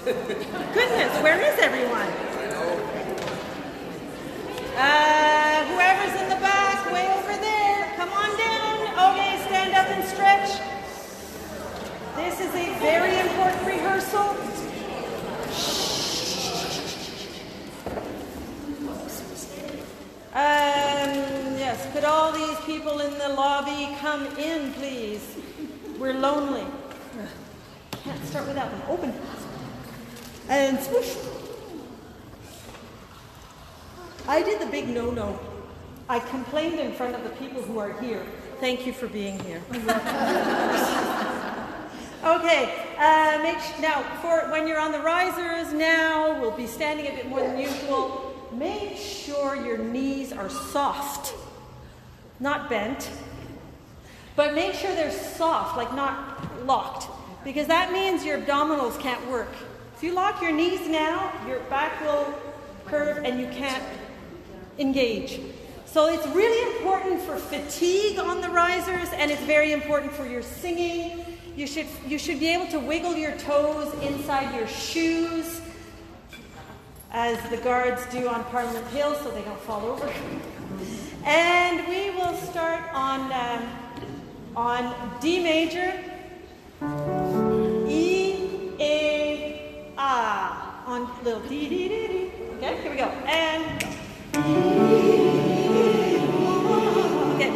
Goodness, where is everyone? Whoever's in the back, way over there, come on down. Okay, stand up and stretch. This is a very important rehearsal. Yes, could all these people in the lobby come in, please? We're lonely. Can't start without them. Open. And swoosh. I did the big no-no. I complained in front of the people who are here. Thank you for being here. Okay, now for when you're on the risers now, we'll be standing a bit more than usual. Make sure your knees are soft, not bent, but make sure they're soft, like not locked, because that means your abdominals can't work. If you lock your knees now, your back will curve and you can't engage. So it's really important for fatigue on the risers, and it's very important for your singing. You should be able to wiggle your toes inside your shoes, as the guards do on Parliament Hill, so they don't fall over. And we will start on D major, E, A, A, on little D, D, D, D. Okay, here we go. And okay,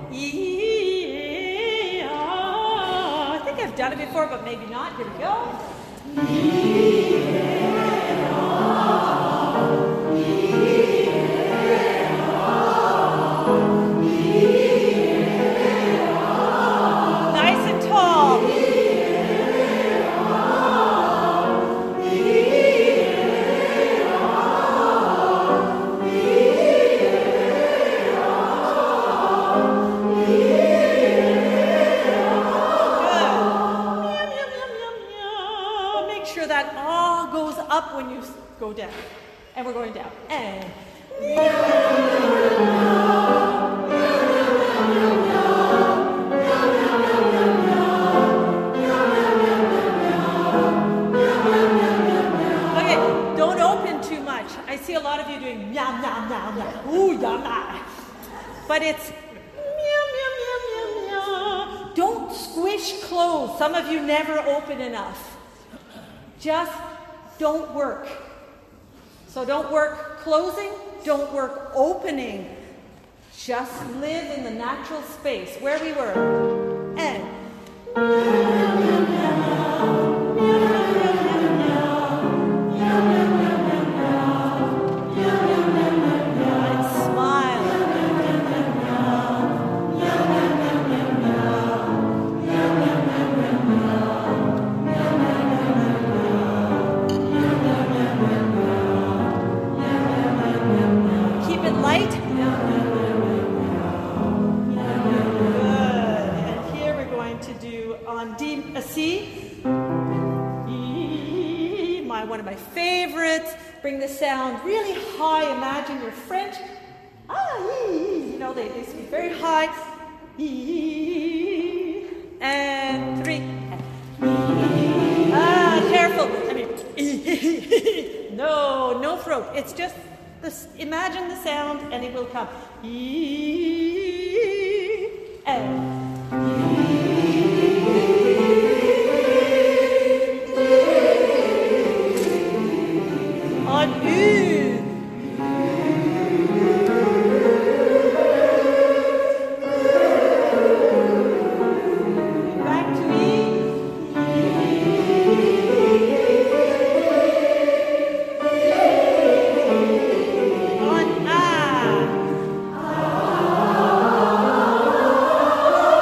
E, A. I think I've done it before, but maybe not. Here we go. Nice and tall. Up when you go down. And we're going down. And okay, don't open too much. I see a lot of you doing meow, meow, meow, meow. Ooh, yum, but it's meow, meow, meow, meow, meow. Don't squish closed. Some of you never open enough. Just don't work. So don't work closing, don't work opening. Just live in the natural space where we were. And one of my favorites. Bring the sound really high. Imagine you're French. You know, they speak very high. And 3. Careful. I mean, no throat. It's just this. Imagine the sound, and it will come. And. On U. Back to E. On A.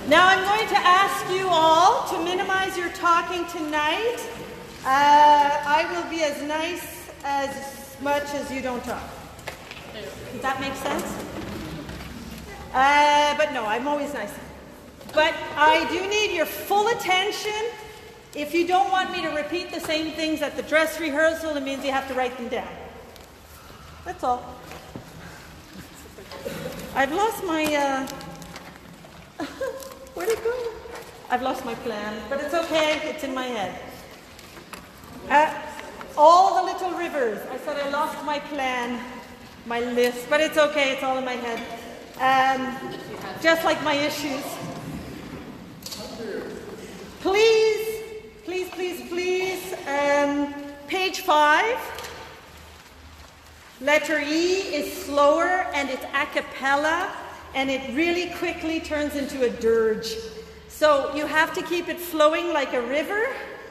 Now I'm going to ask you all to minimize your talking tonight. I will be as nice as much as you don't talk. Does that make sense? But no, I'm always nice. But I do need your full attention. If you don't want me to repeat the same things at the dress rehearsal, it means you have to write them down. That's all. I've lost my, where'd it go? I've lost my plan, but it's okay, it's in my head. All the little rivers. I said I lost my plan, my list, but it's okay, it's all in my head. Just like my issues. Please, please, please, please, page 5. Letter E is slower and it's a cappella, and it really quickly turns into a dirge. So you have to keep it flowing like a river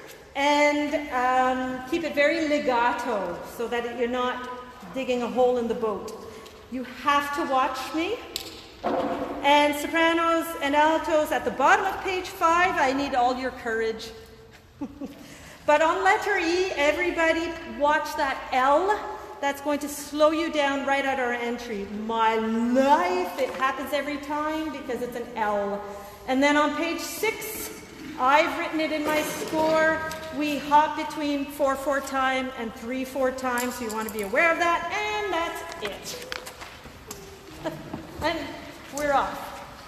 and keep it very legato so that you're not digging a hole in the boat. You have to watch me. And sopranos and altos at the bottom of page 5, I need all your courage. But on letter E, everybody watch that L. That's going to slow you down right at our entry. My life, it happens every time because it's an L. And then on page 6, I've written it in my score. We hop between 4/4 time and 3/4 time, so you want to be aware of that. And that's it. And we're off.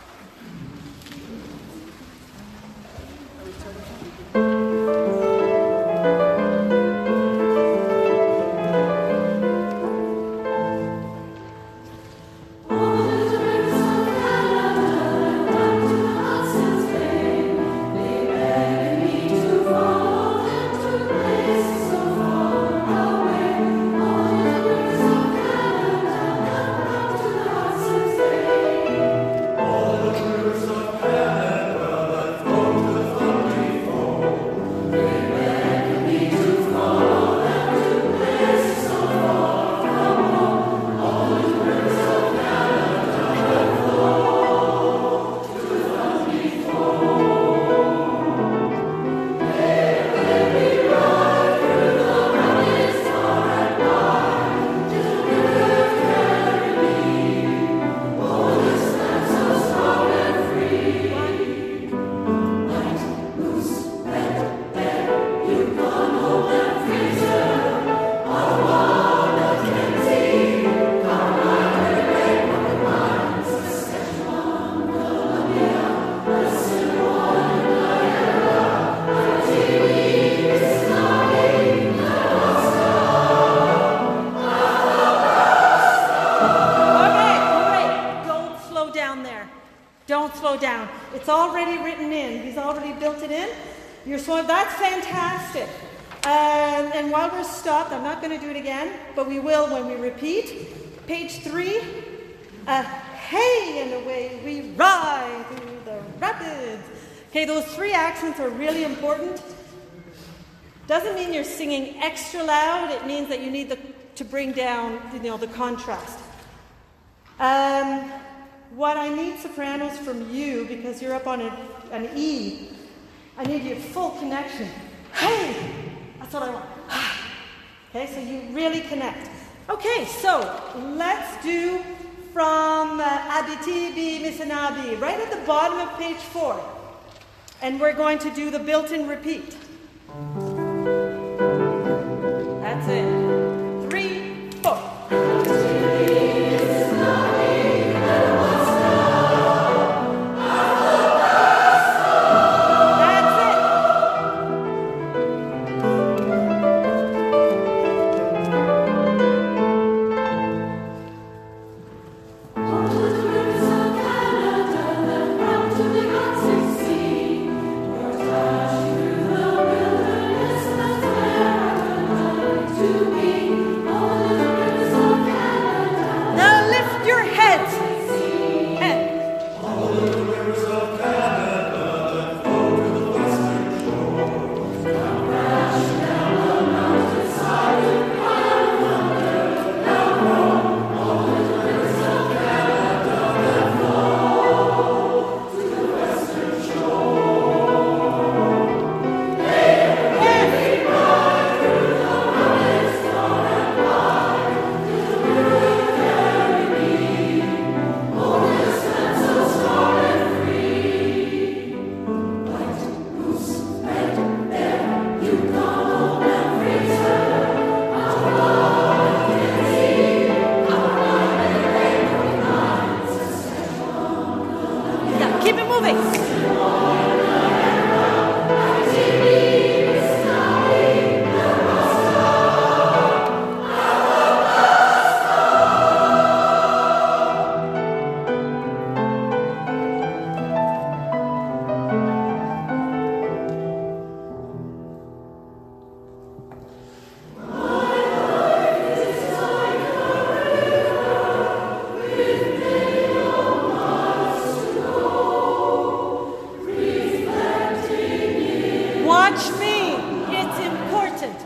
It's already written in. He's already built it in. That's fantastic. And while we're stopped, I'm not going to do it again, but we will when we repeat. Page 3. Hey, and away we ride through the rapids. Okay, those 3 accents are really important. Doesn't mean you're singing extra loud. It means that you need to bring down, the contrast. What I need, sopranos, from you, because you're up on an E, I need your full connection. Hey! That's what I want. Okay, so you really connect. Okay, so let's do from Aditi Misanabi, right at the bottom of page 4. And we're going to do the built-in repeat. That's it. 3, 4. The Keep it moving. Watch me. It's important.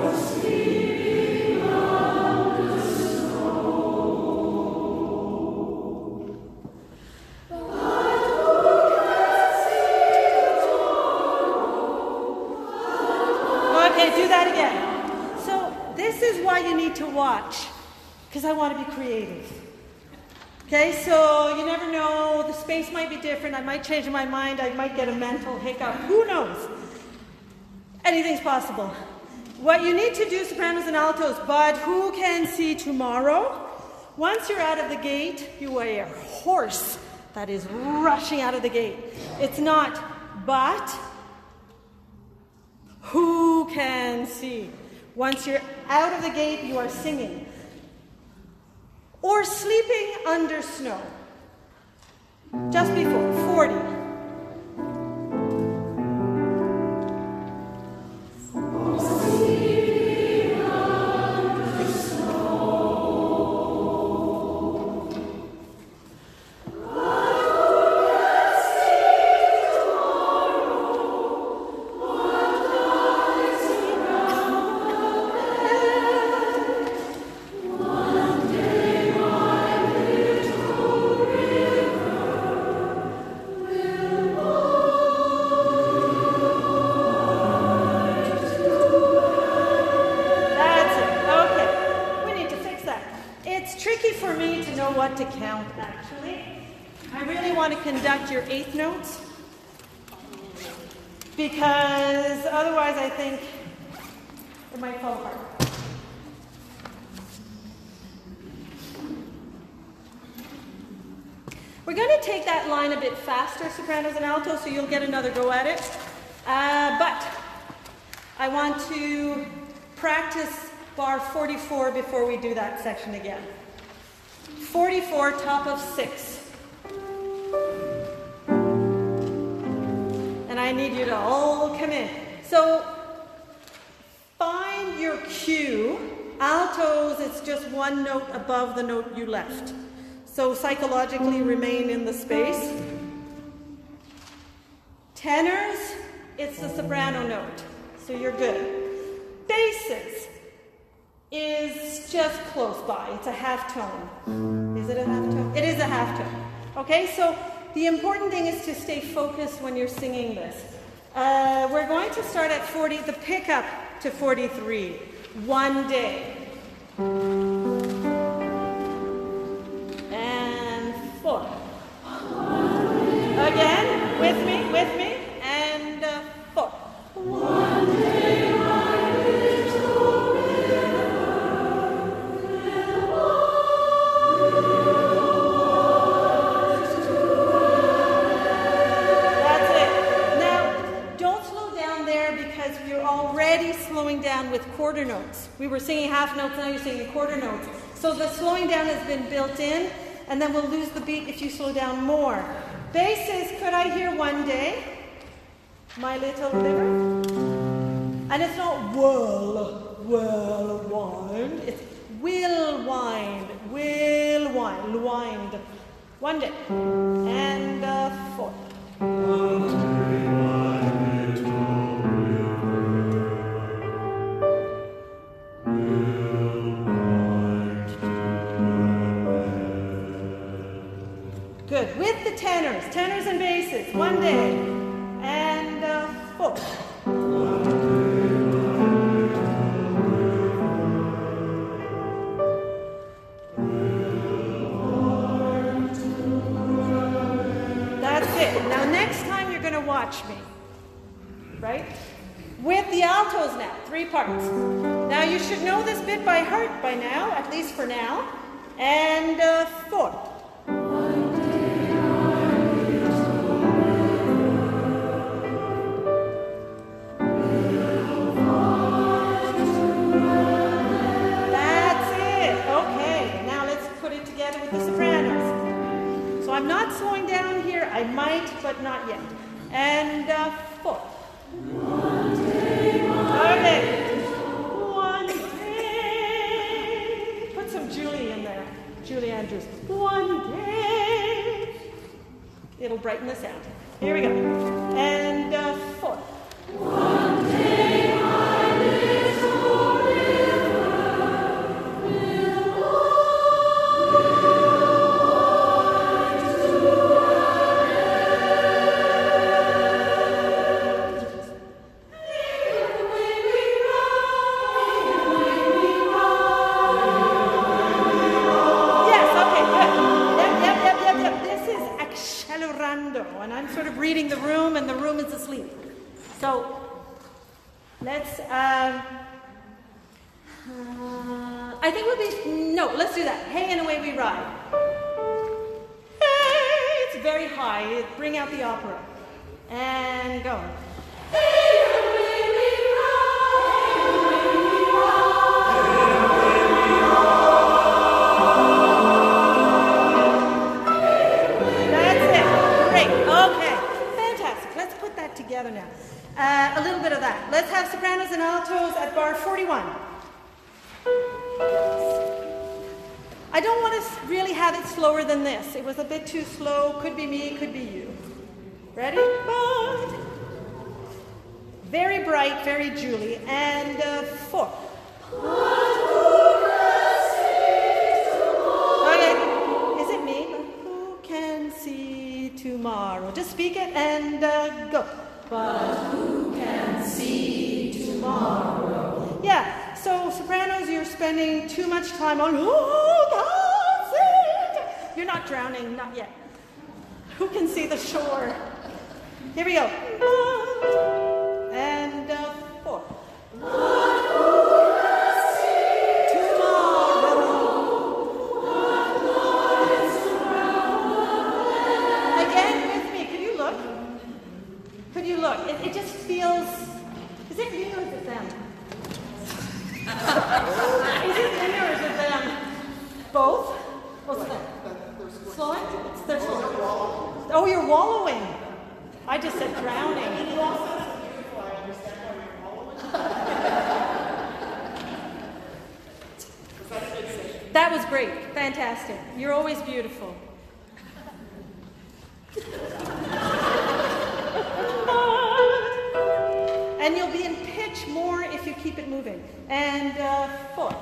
Okay, do that again. So this is why you need to watch, because I want to be creative. Okay, so you never know. The space might be different. I might change my mind. I might get a mental hiccup. Who knows? Anything's possible. What you need to do, sopranos and altos, but who can see tomorrow? Once you're out of the gate, you are a horse that is rushing out of the gate. It's not, but who can see? Once you're out of the gate, you are singing. Or sleeping under snow. Just before, 40. To count, actually. I really want to conduct your eighth notes, because otherwise I think it might fall apart. We're going to take that line a bit faster, sopranos and altos, so you'll get another go at it. But I want to practice bar 44 before we do that section again. 44, top of 6. And I need you to all come in. So find your cue. Altos, it's just one note above the note you left. So psychologically remain in the space. Tenors, it's the soprano note. So you're good. Basses is just close by. It's a half tone. Is it a half tone? It is a half tone. Okay, so the important thing is to stay focused when you're singing this. We're going to start at 40, the pickup to 43. One day. And 4. Again, with me, and 4. One day. Slowing down with quarter notes. We were singing half notes, now you're singing quarter notes. So the slowing down has been built in, and then we'll lose the beat if you slow down more. Basses, could I hear one day? My little river. And it's not will wind. It's will wind. One day. And 4. Good. With the tenors and basses. One day. And 4. That's it. Now next time you're going to watch me. Right? With the altos now. 3 parts. Now you should know this bit by heart by now, at least for now. And 4. I'm not slowing down here. I might, but not yet. And 4. Okay. One day. Put some Julie in there. Julie Andrews. One day. It'll brighten the sound. Here we go. And 4. One day my little river will wind to our end. Away we ride. Yes, okay, good. Yep. This is accelerando, and I'm sort of reading the room, and the room is asleep. So let's, I think let's do that. Hey, and away we ride. Hey, it's very high. Bring out the opera. And go. Hey, and away we ride. That's it. Great. Okay. Fantastic. Let's put that together now. A little bit of that. Let's have sopranos and altos at bar 41. I don't want to really have it slower than this. It was a bit too slow. Could be me, could be you. Ready? Very bright, very Julie. And 4. Okay. Is it me? Who can see tomorrow? Just speak it and go. But who can see tomorrow? Yeah, so sopranos, you're spending too much time on who can see. You're not drowning, not yet. Who can see the shore? Here we go. And 4. But who can see tomorrow? What lies around the land? Again with me, could you look? Could you look? It just feels... Is it you or is it them? Is it me or is it them? Both? Oh, slowing? They're slowing. Oh, you're wallowing. I just said drowning. That was great. Fantastic. You're always beautiful. And you'll be in pitch more if you keep it moving. And 4.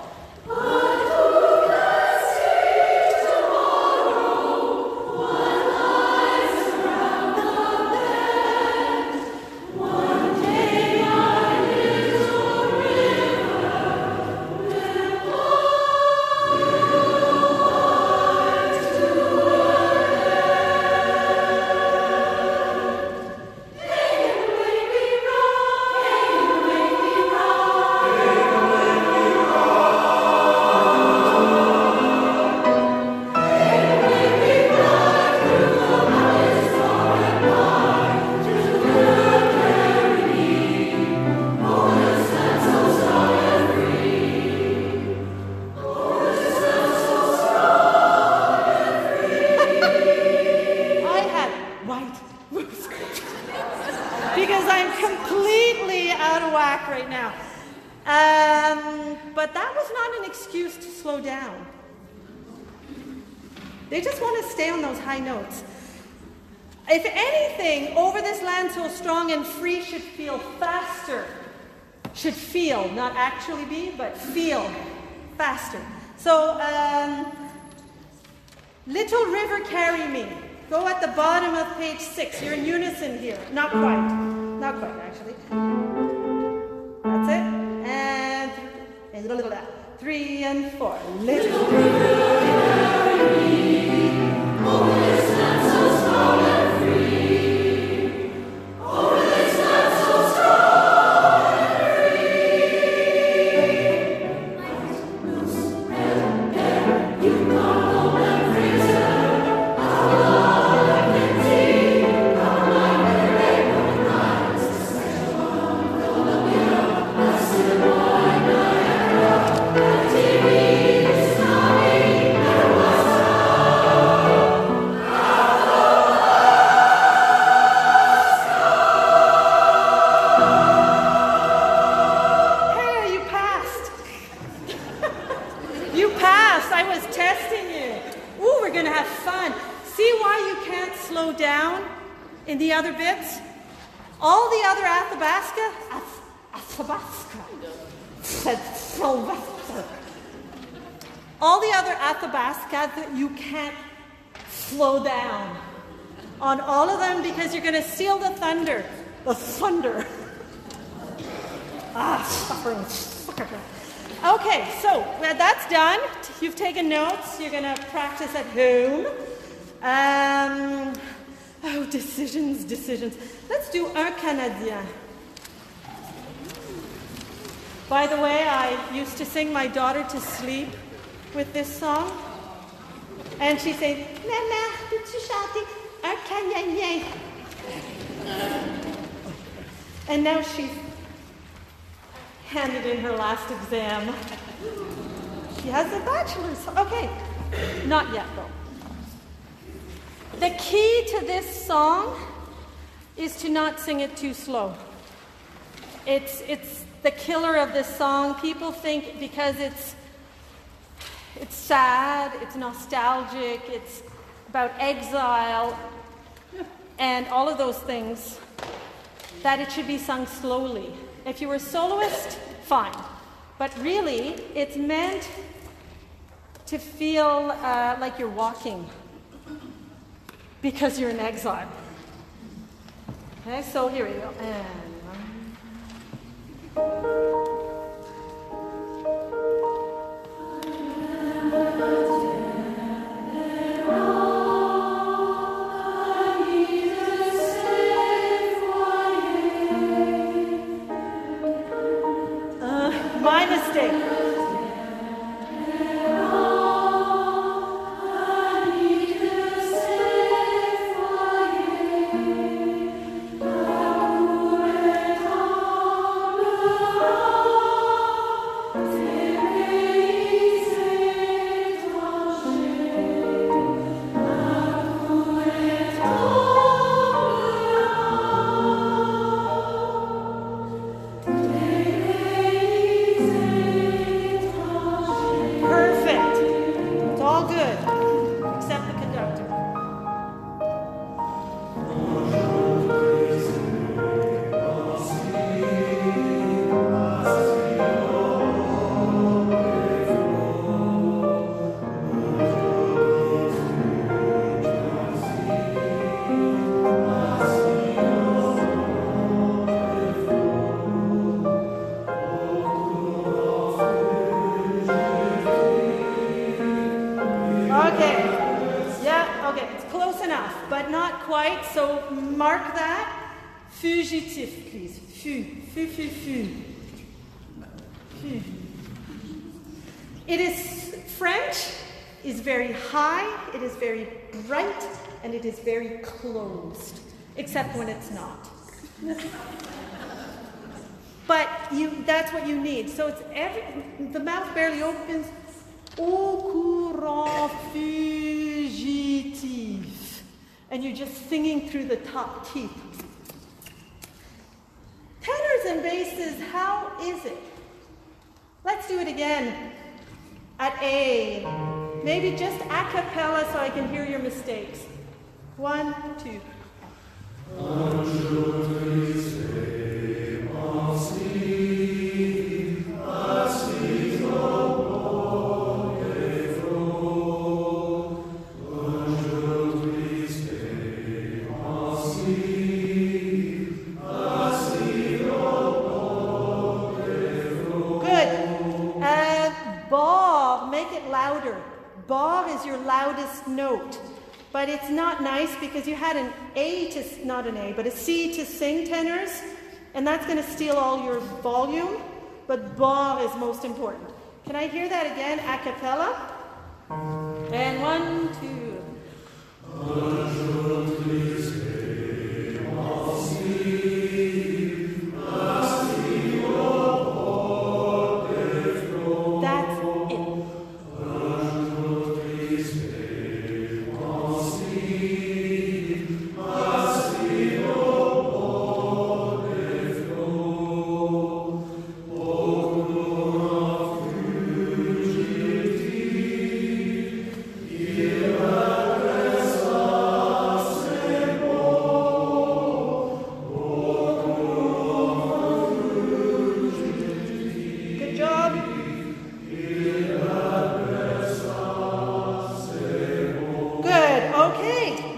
Because I'm completely out of whack right now. But that was not an excuse to slow down. They just want to stay on those high notes. If anything, Over This Land So Strong and Free should feel faster. Should feel, not actually be, but feel faster. So, Little River Carry Me. Go at the bottom of page 6. You're in unison here. Not quite. Not quite, actually. That's it. And 3 and 4. Little River Carry Me. Over this land so strong and free. Over this land so strong and free. Loose and bare, you come home and freezer. Our love and tea, our life and rainbow nights. Special one, Columbia, Assiniboine, Niagara, TV, Snowy. slow down in the other bits. All the other Athabasca, all the other Athabasca, you can't slow down on all of them because you're going to steal the thunder. The thunder. Suffering. Okay, so that's done. You've taken notes. You're going to practice at home. Decisions. Let's do Un Canadien. By the way, I used to sing my daughter to sleep with this song. And she'd say, Maman, peux-tu chanter Un Canadien? And now she's handed in her last exam. She has a bachelor's. Okay, not yet though. The key to this song is to not sing it too slow. It's the killer of this song. People think because it's sad, it's nostalgic, it's about exile, and all of those things, that it should be sung slowly. If you were a soloist, fine. But really, it's meant to feel like you're walking because you're in exile. Okay, so here we go. My mistake. So mark that. Fugitif, please. Fu. It is French, is very high, it is very bright, and it is very closed, except when it's not. But that's what you need. So it's the mouth barely opens. Au courant fugitif. And you're just singing through the top teeth. Tenors and basses, how is it? Let's do it again at A. Maybe just a cappella so I can hear your mistakes. 1, 2. Bar is your loudest note, but it's not nice because you had not an A, but a C to sing tenors, and that's going to steal all your volume, but bar is most important. Can I hear that again, a cappella? And 1, 2.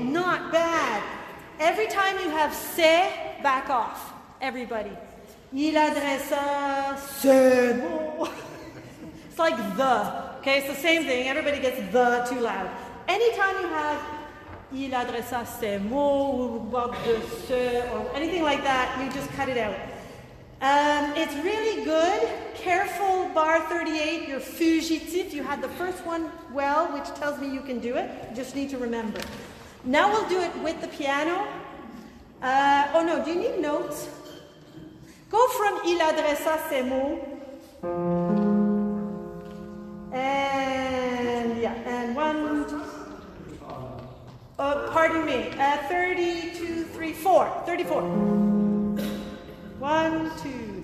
not bad. Every time you have c'est, back off. Everybody. Il adressa ce mot. It's like the. Okay, it's the same thing. Everybody gets the too loud. Anytime you have il adressa ces mots, ou bord de ce, or anything like that, you just cut it out. It's really good. Careful, bar 38, you're fugitif. You had the first one well, which tells me you can do it. You just need to remember. Now we'll do it with the piano. Oh no, do you need notes? Go from il adressa ces mots. And one, pardon me, 32, 3, 4, 34. 1, 2.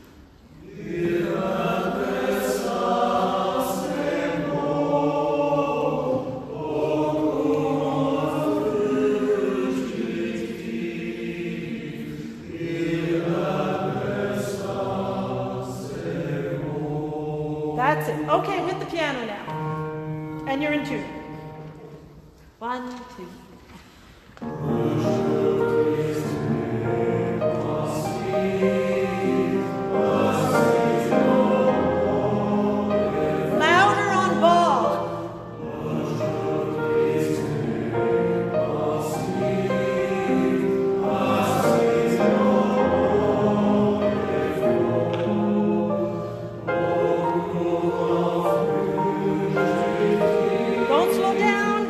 That's it. Okay, with the piano now. And you're in tune. 1, 2. Louder on ball. Don't slow down.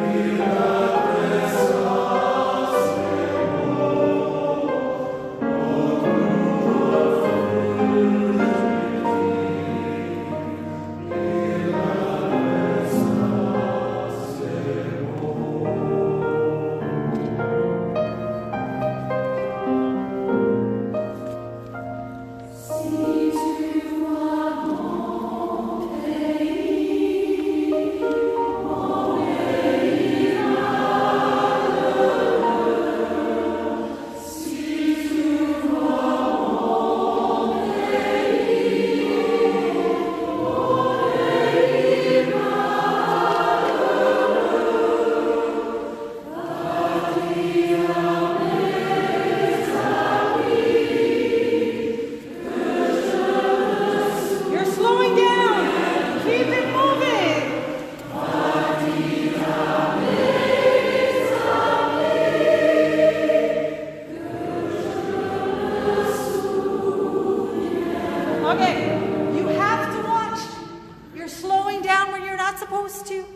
Supposed to.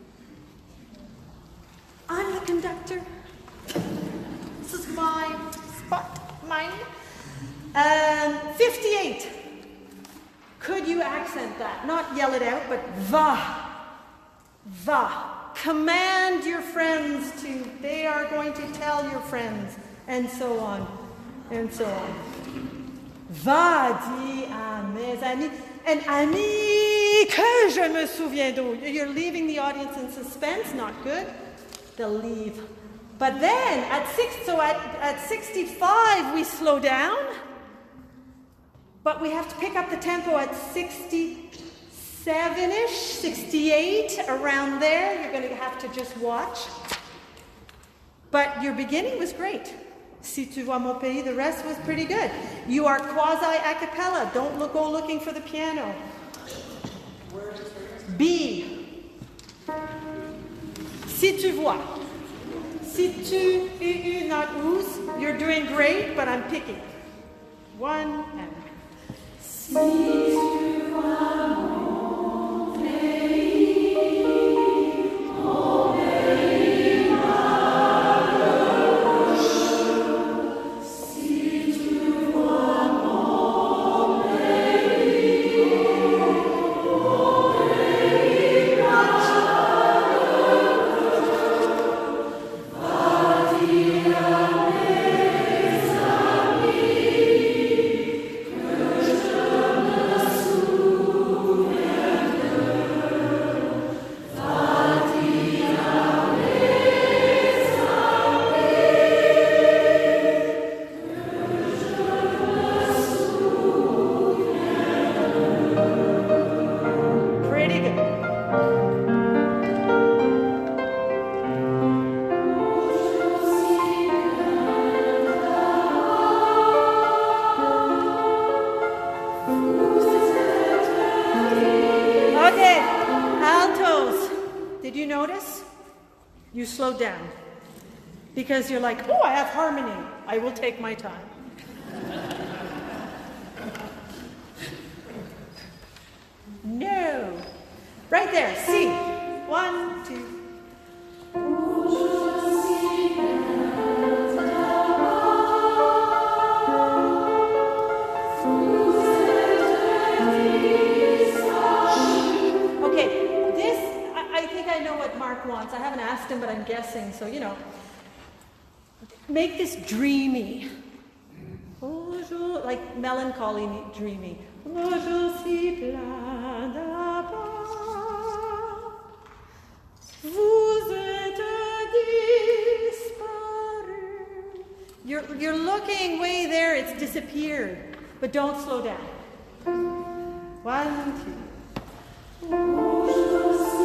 I'm the conductor. This is my spot, mine. 58. Could you accent that? Not yell it out, but va. Va. Command your friends to, they are going to tell your friends, and so on, and so on. Va, dis à mes amis. And ami que je me souviens d'eux. You're leaving the audience in suspense, not good. They'll leave. But then at 65 we slow down. But we have to pick up the tempo at 67-ish, 68, around there. You're going to have to just watch. But your beginning was great. Si tu vois mon pays, the rest was pretty good. You are quasi-a cappella. Don't go looking for the piano. B. Si tu vois. Si tu, not ous, you're doing great, but I'm picking. 1 and... Si tu vois mon pays, mon pays. slow down. Because you're like, oh, I have harmony. I will take my time. No. Right there, C. 1, 2. Okay, this, I think I know what Mark wants. I haven't asked him, but I'm guessing, so you know. Make this dreamy. Like melancholy dreamy. You're looking way there, it's disappeared. But don't slow down. 1, 2.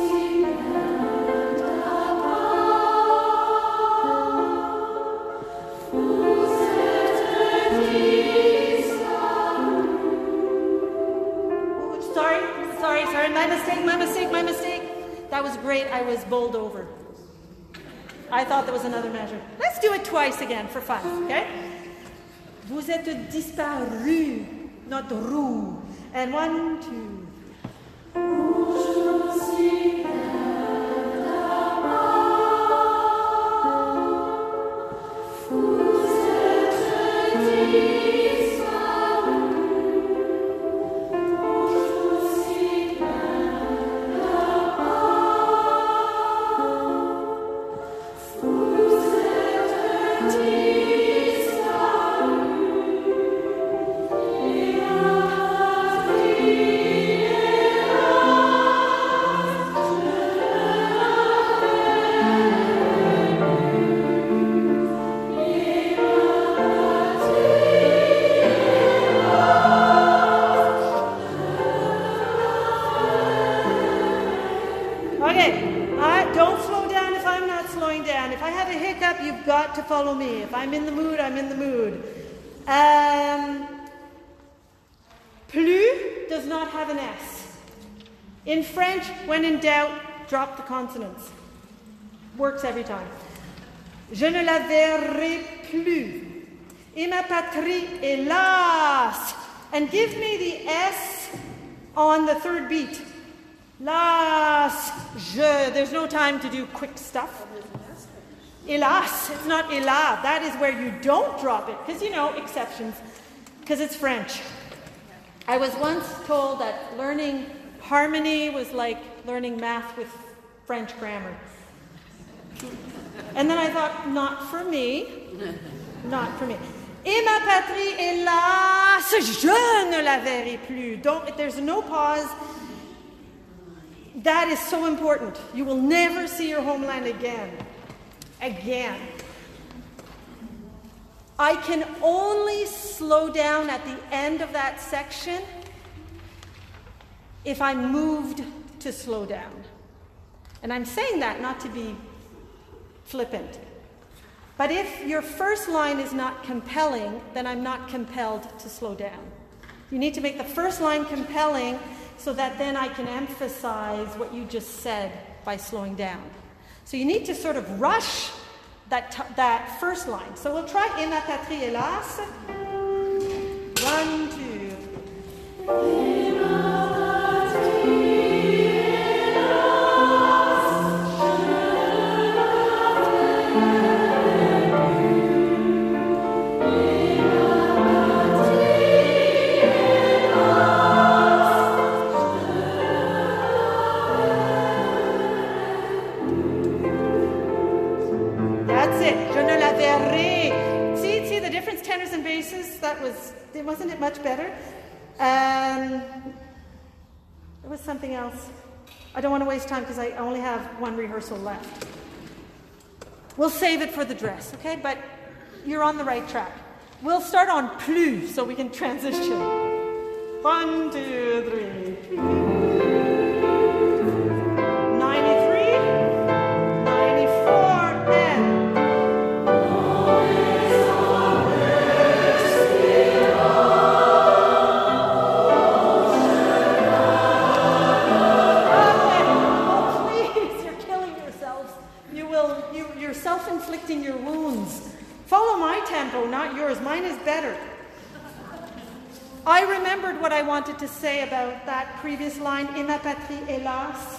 My mistake. That was great. I was bowled over. I thought there was another measure. Let's do it twice again for fun, okay? Vous êtes disparu, not roux. And 1, 2. To follow me. If I'm in the mood, I'm in the mood. Plus does not have an S. In French, when in doubt, drop the consonants. Works every time. Je ne la verrai plus. Et ma patrie, hélas. And give me the S on the third beat. Las, je. There's no time to do quick stuff. Hélas, it's not hélas. That is where you don't drop it. Because, you know, exceptions. Because it's French. I was once told that learning harmony was like learning math with French grammar. And then I thought, not for me. Not for me. Et ma patrie, hélas, je ne la verrai plus. There's no pause. That is so important. You will never see your homeland again. I can only slow down at the end of that section if I'm moved to slow down. And I'm saying that not to be flippant. But if your first line is not compelling, then I'm not compelled to slow down. You need to make the first line compelling so that then I can emphasize what you just said by slowing down. So you need to sort of rush that first line. So we'll try Et ma patrie, hélas. 1, 2. Wasn't it much better? There was something else. I don't want to waste time because I only have one rehearsal left. We'll save it for the dress, okay? But you're on the right track. We'll start on plus so we can transition. 1, 2, 3. 93, 94, and your wounds. Follow my tempo, not yours. Mine is better. I remembered what I wanted to say about that previous line, Et ma patrie, hélas.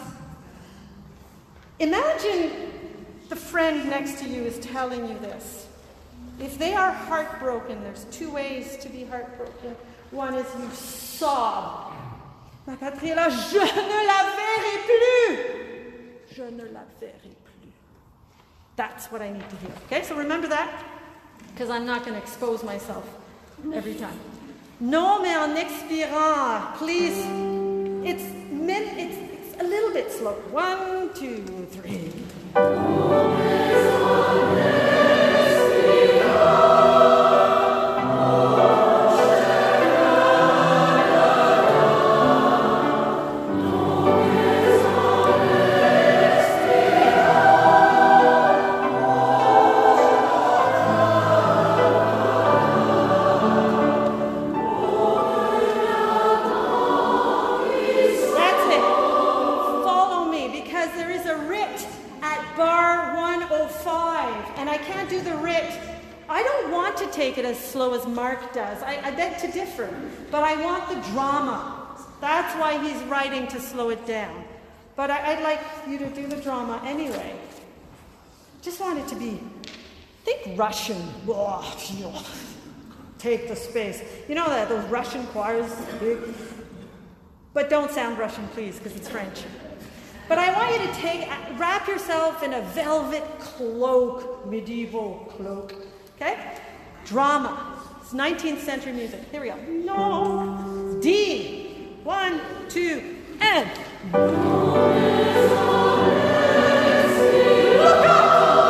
Imagine the friend next to you is telling you this. If they are heartbroken, there's two ways to be heartbroken. One is you sob. Ma patrie est là, je ne la verrai plus. Je ne la verrai plus. That's what I need to hear. Okay, so remember that, because I'm not going to expose myself every time. Non, mais en expirant, please. It's a little bit slow. 1, 2, 3. Take it as slow as Mark does. I beg to differ, but I want the drama. That's why he's writing to slow it down. But I'd like you to do the drama anyway. Just want it to be, think Russian. Take the space. You know that those Russian choirs, big. But don't sound Russian, please, because it's French. But I want you to wrap yourself in a velvet cloak, medieval cloak. Okay? Drama. It's 19th century music. Here we go. No. D. 1, 2, and. Look up.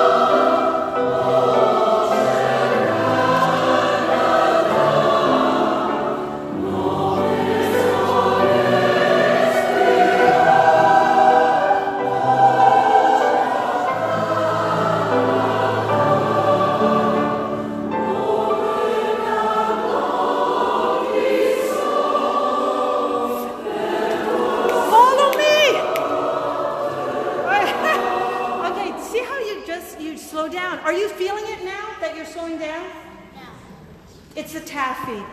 It's a taffy.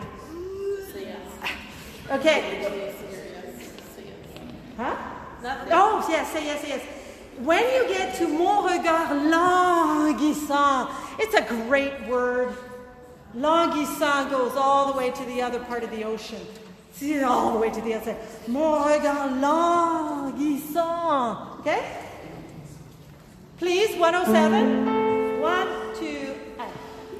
Okay. Huh? Oh, yes, say yes, yes. When you get to mon regard languissant, it's a great word. Languissant goes all the way to the other part of the ocean. See, all the way to the other side. Mon regard languissant. Okay? Please, 107. 1, 2, and.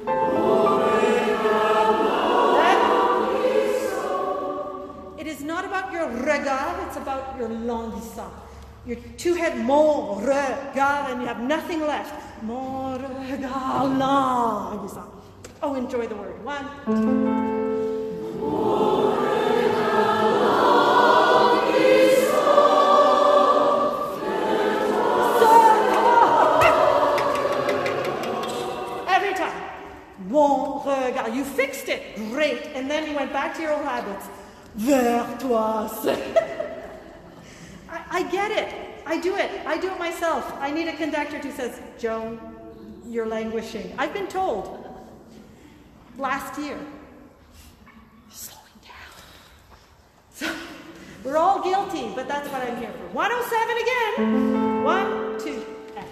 It is not about your regard, it's about your languissant. Your two-head, mon regard, and you have nothing left. Mon regard languissant. Oh, enjoy the word. 1, 2. Mon regard languissant. Every time. Mon regard. You fixed it. Great. And then you went back to your old habits. Vers toi. I get it. I do it. I do it myself. I need a conductor who says, Joan, you're languishing. I've been told last year, slowing down. So we're all guilty, but that's what I'm here for. 107 again. 1, 2, and.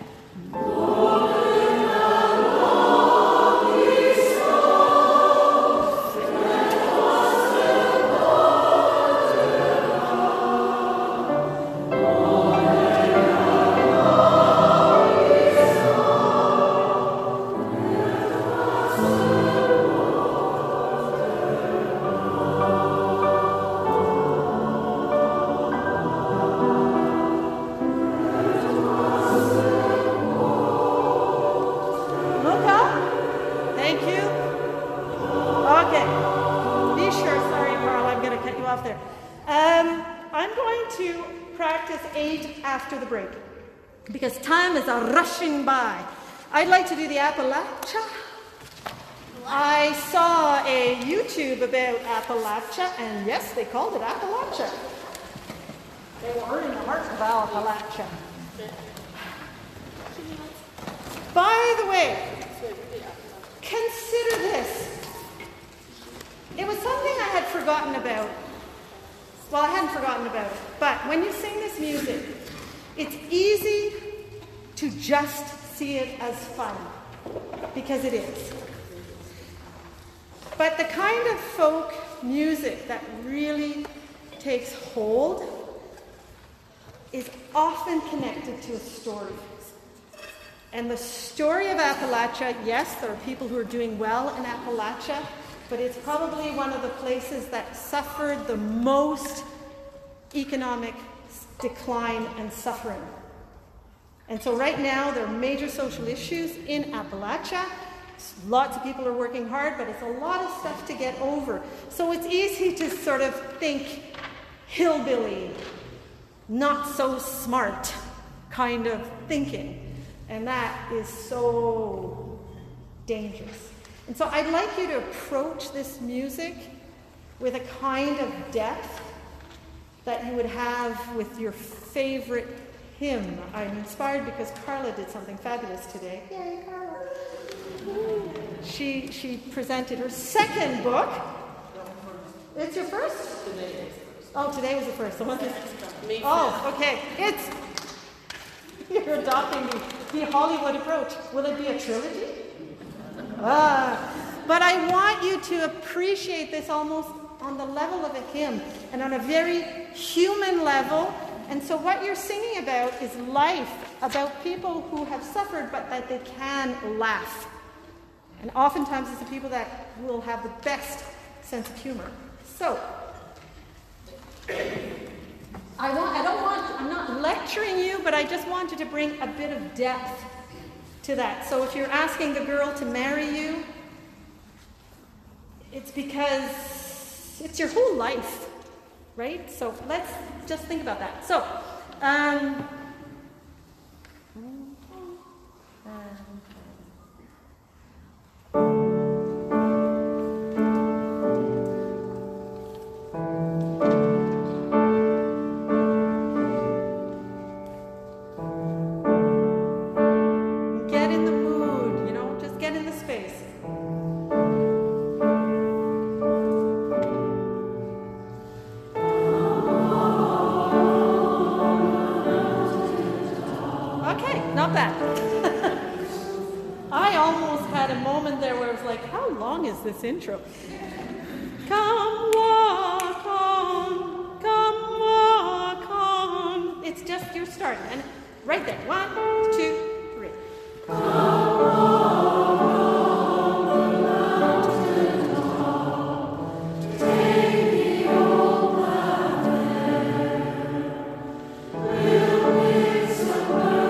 After the break, because time is rushing by. I'd like to do the Appalachia. I saw a YouTube about Appalachia, and yes, they called it Appalachia. They were in the heart of Appalachia. By the way, when you sing this music, it's easy to just see it as fun, because it is. But the kind of folk music that really takes hold is often connected to a story. And the story of Appalachia, yes, there are people who are doing well in Appalachia, but it's probably one of the places that suffered the most economic decline and suffering. And so right now there are major social issues in Appalachia. Lots of people are working hard, but it's a lot of stuff to get over. So it's easy to sort of think hillbilly, not so smart kind of thinking. And that is so dangerous. And so I'd like you to approach this music with a kind of depth that you would have with your favorite hymn. I'm inspired because Carla did something fabulous today. Yay, Carla. She presented her second book. It's your first? Today was the first. Oh, today was the first. So what's this? May 5th. Oh, okay. You're adopting the Hollywood approach. Will it be a trilogy? But I want you to appreciate this almost on the level of a hymn and on a very human level. And so what you're singing about is life, about people who have suffered but that they can laugh. And oftentimes it's the people that will have the best sense of humor. So, I'm not lecturing you, but I just wanted to bring a bit of depth to that. So if you're asking the girl to marry you, it's because it's your whole life, right? So let's just think about that. So, get in the mood, just get in the space. Not bad. I almost had a moment there where I was like, how long is this intro? Come walk on, come walk on. It's just your start. And right there. 1, 2, 3. Come walk on the mountain top. Take the old black mare. We'll make some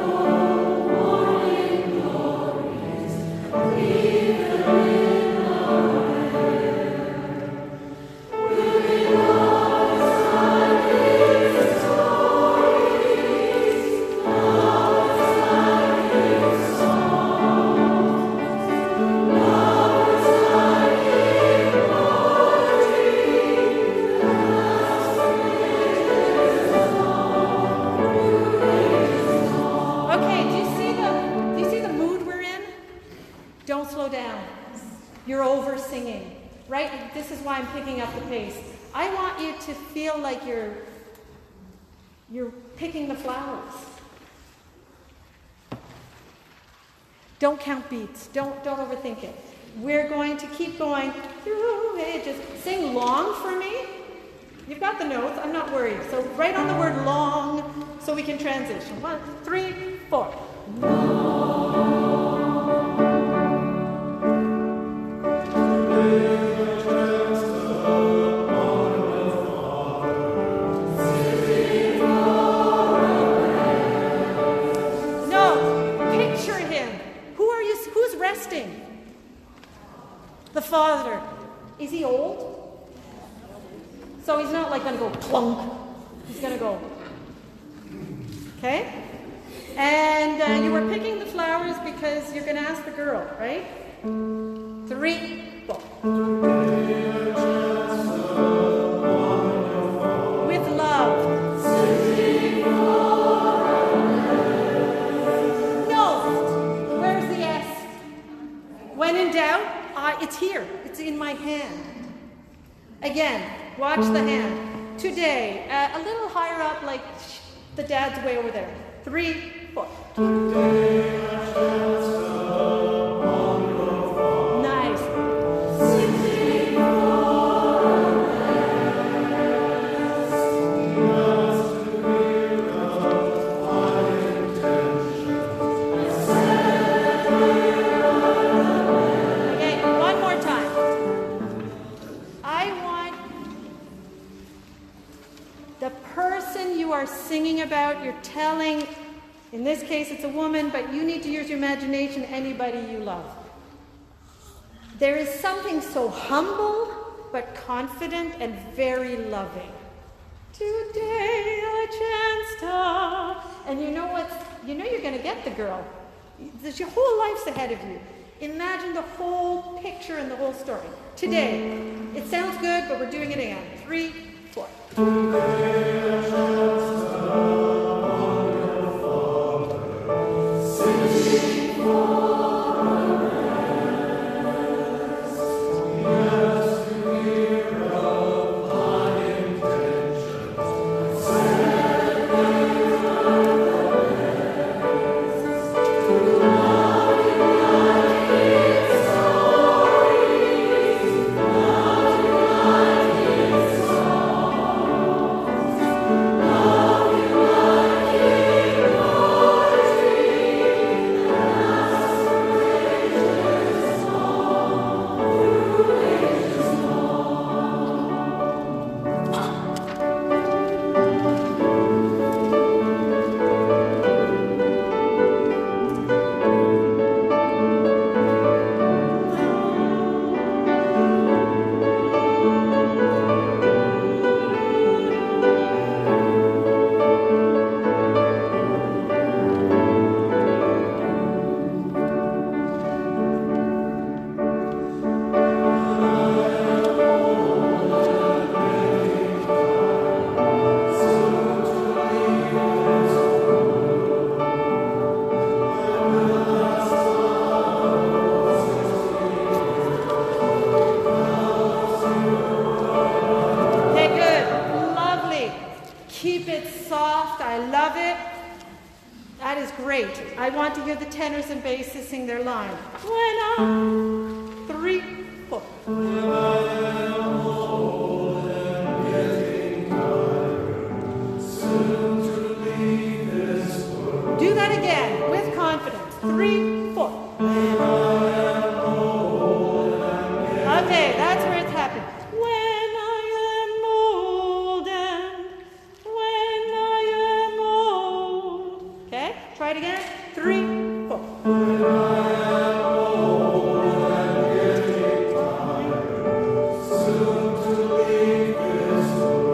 I'm picking up the pace. I want you to feel like you're picking the flowers. Don't count beats. Don't overthink it. We're going to keep going through it. Just sing long for me. You've got the notes. I'm not worried. So write on the word long so we can transition. 1, 3, 4. Long. The Father. Is he old? So he's not like going to go plunk. He's going to go. Okay? And you were picking the flowers because you're going to ask the girl, right? 3, 4. With love. No. Where's the S? When in doubt, it's here. It's in my hand. Again, watch the hand. Today, a little higher up, like the dad's way over there. 3, 4. Nice. Okay, one more time. I want the person you are singing about, you're telling, in this case it's a woman, but you need to use your imagination, anybody you love. There is something so humble, but confident and very loving. Today I chanced up. And you know what? You know you're going to get the girl. Your whole life's ahead of you. Imagine the whole picture and the whole story. Today. It sounds good, but we're doing it again. 3, 4. I want to hear the tenors and basses sing their line. When I, 3, 4. When I am old and getting tired, soon to leave this world. Do that again with confidence. 3, 4. When I am old and getting okay, that's where it's happening. When I am old and when I am old. Okay, try it again. 3, 4. When I am old and getting tired, soon to leave this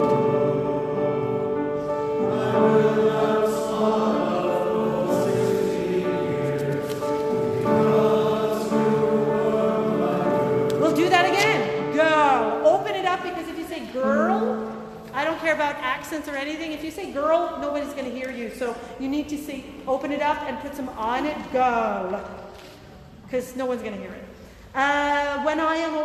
world, I will not sorrow for 60 years, because you were my girl. We'll do that again. Girl. Open it up, because if you say girl, I don't care about accents or anything. If you say girl, nobody's going to hear you. So you need to say, open it up and put some on it. Girl. Because no one's going to hear it. When I am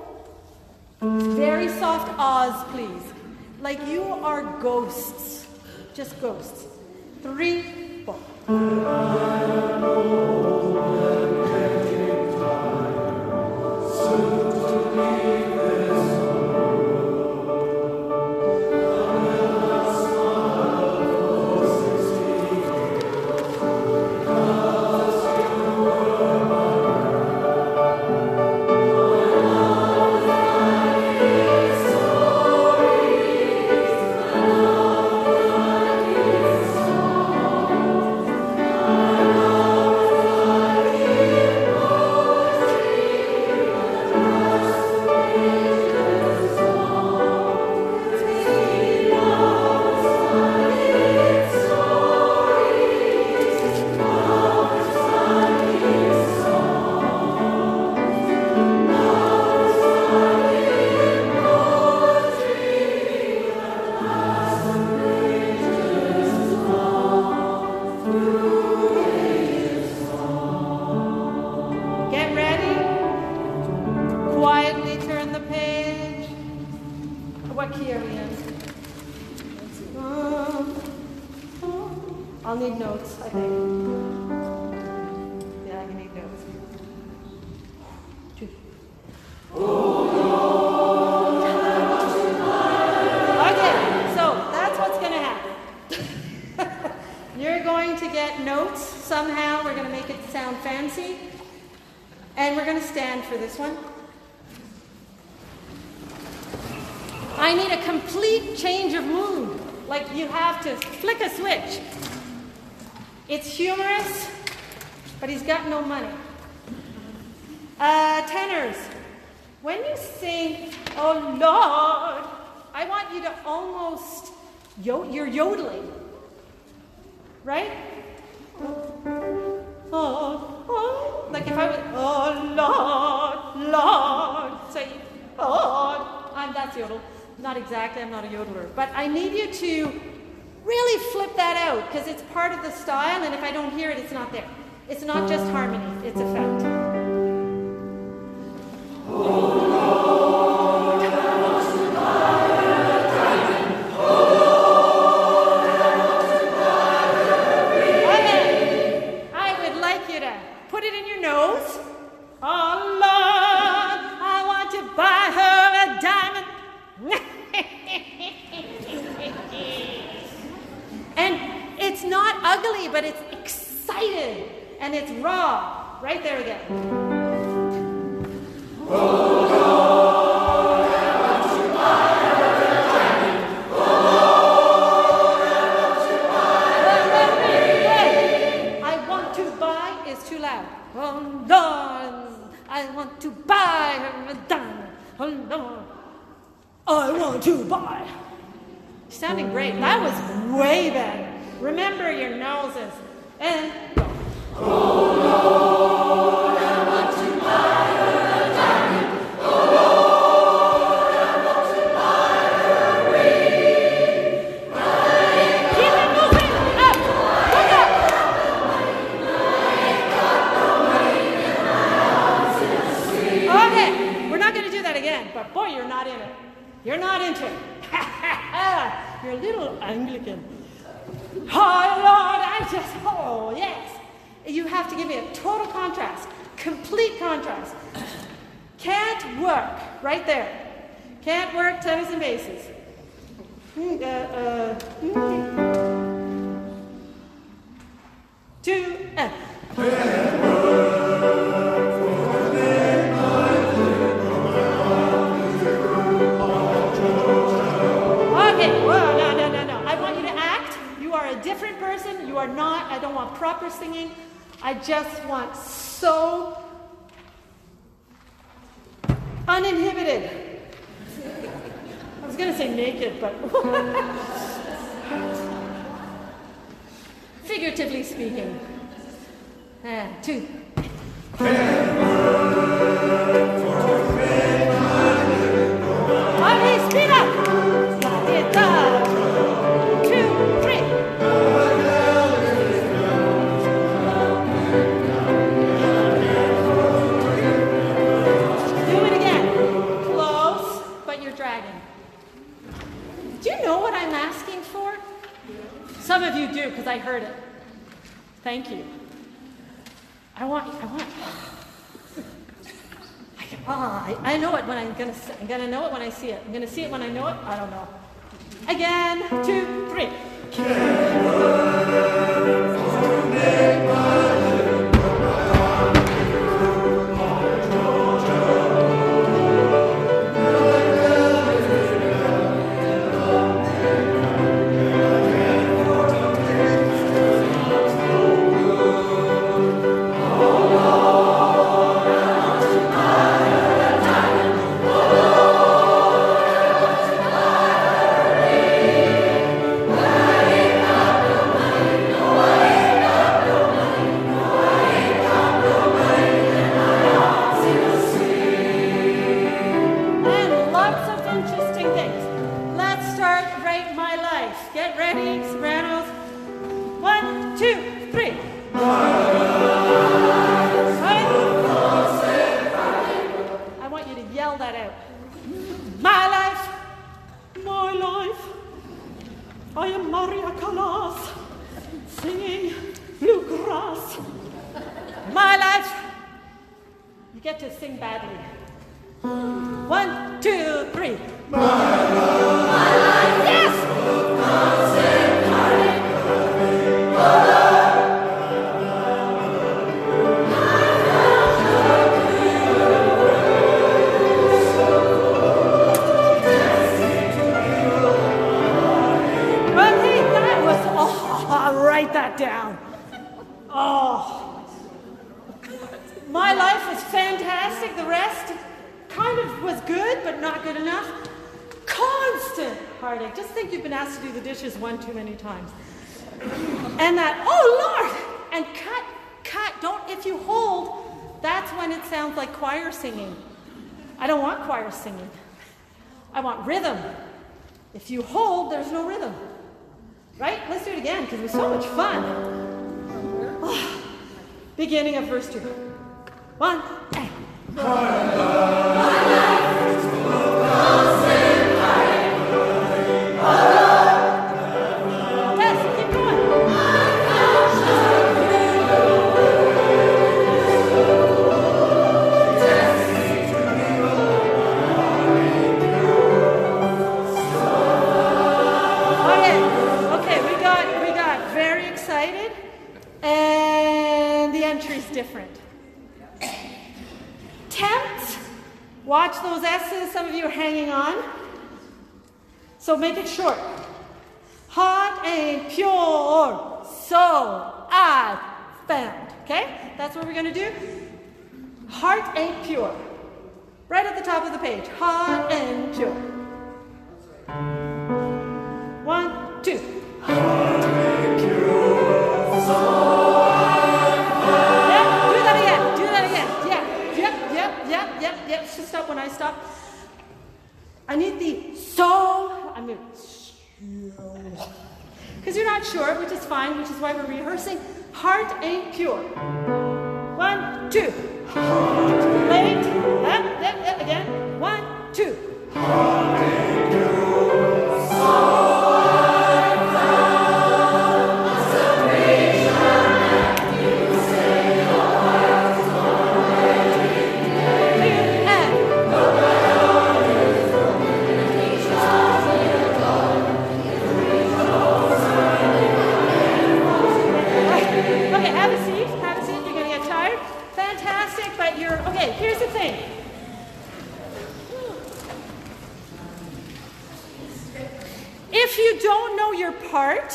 old, very soft ahs, please. Like you are ghosts. Just ghosts. 3, 4. When I am old and getting tired, soon to leave this I'll need notes, I think. Yeah, you need notes. Okay, so that's what's going to happen. You're going to get notes somehow. We're going to make it sound fancy. And we're going to stand for this one. I need a complete change of mood. Like you have to flick a switch. It's humorous, but he's got no money. Tenors, when you sing, oh Lord, I want you to almost, you're yodeling, right? Oh, like if I was, oh Lord, Lord, say, oh, that's yodel. Not exactly, I'm not a yodeler. But I need you to really flip that out, because it's part of the style, and if I don't hear it, it's not there. It's not just harmony, it's effect. Okay, I would like you to put it in your nose. Oh Lord, I want to buy her a diamond. And it's not ugly, but it's excited and it's raw. Right there again. Oh Lord, I want to buy her a diamond. Oh Lord, I want to buy her a ring. I want to buy is too loud. Oh Lord, I want to buy her a diamond. Oh Lord, I want to buy. Sounding great. That was way better. Remember your noses. And go. Oh Lord, I want to buy her a diamond. Oh Lord, I want to buy her a ring. Keep it moving. Up. Look up. Okay. We're not going to do that again. But boy, you're not in it. You're not into it. You're a little Anglican. Oh, Lord, oh, yes. You have to give me a total contrast, complete contrast. Can't work, right there. Can't work, tenors and basses. Two, different person. You are not, I don't want proper singing. I just want so uninhibited. I was going to say naked, but figuratively speaking. And two. Okay, speed up. Some of you do, because I heard it. Thank you. I know it when I'm gonna know it when I see it. I'm gonna see it when I know it. I don't know. Again, 2, 3. get to sing badly. 1, 2, 3. Yes! Well, hey, that was, I'll write that down. Oh. My life was fantastic. The rest kind of was good, but not good enough. Constant heartache. Just think you've been asked to do the dishes one too many times. And that, oh Lord! And cut. Don't, if you hold, that's when it sounds like choir singing. I don't want choir singing. I want rhythm. If you hold, there's no rhythm. Right? Let's do it again, because it was so much fun. Oh. Beginning of verse 2. 1, and. Yes, keep going. Okay, we got very excited, and the entry's different. Tempt. Watch those S's. Some of you are hanging on. So make it short. Hot and pure. So I found. Okay? That's what we're going to do. Heart ain't pure. Right at the top of the page. Hot and pure. 1, 2. Heart ain't pure. So Yep, just stop when I stop. I need the so. I'm going to. Because you're not sure, which is fine, which is why we're rehearsing. Heart ain't pure. 1, 2. Late. Again. 1, 2. Heart ain't pure. So. Okay, here's the thing. If you don't know your part,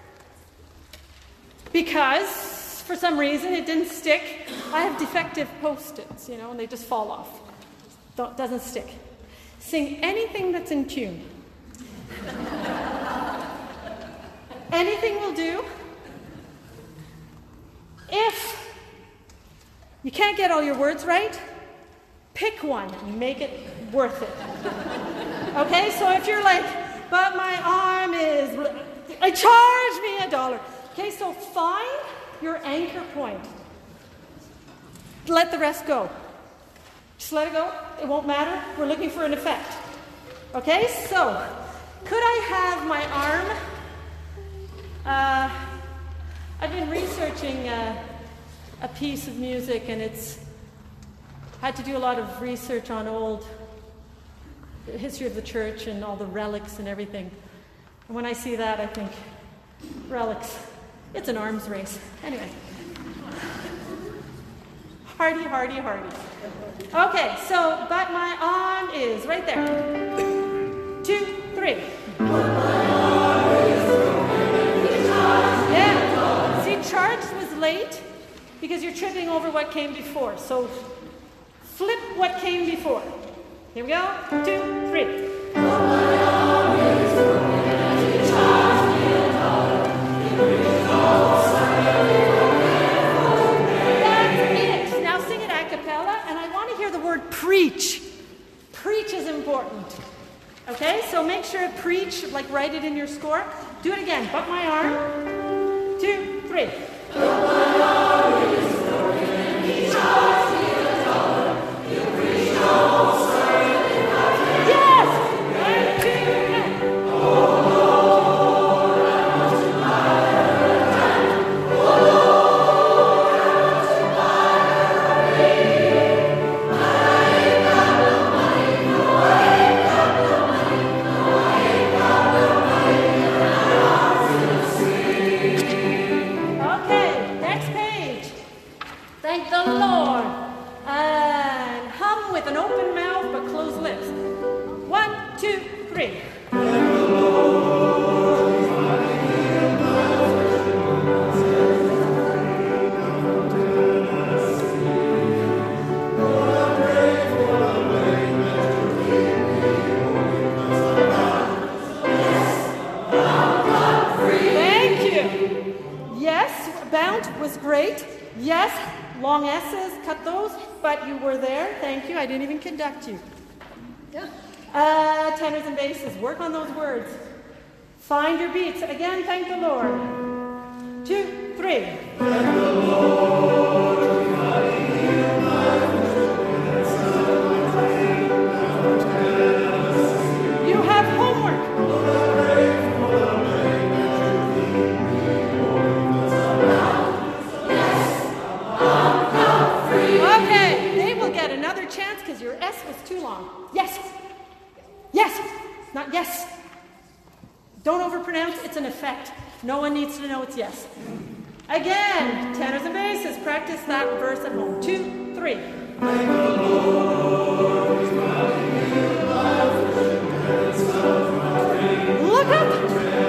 because for some reason it didn't stick, I have defective Post-its, and they just fall off. Doesn't stick. Sing anything that's in tune. Anything will do. If you can't get all your words right, pick one and make it worth it. Okay, so if you're like, but my arm is, charge me $1. Okay, so find your anchor point. Let the rest go. Just let it go. It won't matter. We're looking for an effect. Okay, so could I have my arm? I've been researching a piece of music, and it's had to do a lot of research on the history of the church and all the relics and everything. And when I see that, I think, relics, it's an arms race. Anyway. Hardy. Okay, so, but my arm is right there. 2, 3. Yeah. See, charge was late because you're tripping over what came before. So flip what came before. Here we go. 2, 3. Preach. Preach is important. Okay, so make sure preach, like write it in your score. Do it again. But my arm. 2, 3. But my arm is broken. He charged me $1. You preach no sermon. Yes! 1, 2, and oh Lord, unto my time. Oh Lord, unto my 2, 3. Bound was great. Yes, long S's, cut those, but you were there. Thank you. I didn't even conduct you. Yeah. Tenors and basses, work on those words. Find your beats. Again, thank the Lord. 2, 3. Thank the Lord. You have homework. Another chance because your S was too long. Yes. Yes. Not yes. Don't overpronounce. It's an effect. No one needs to know it's yes. Again, tenors and basses. Practice that verse at home. 2, 3. Thank the Lord. Look up.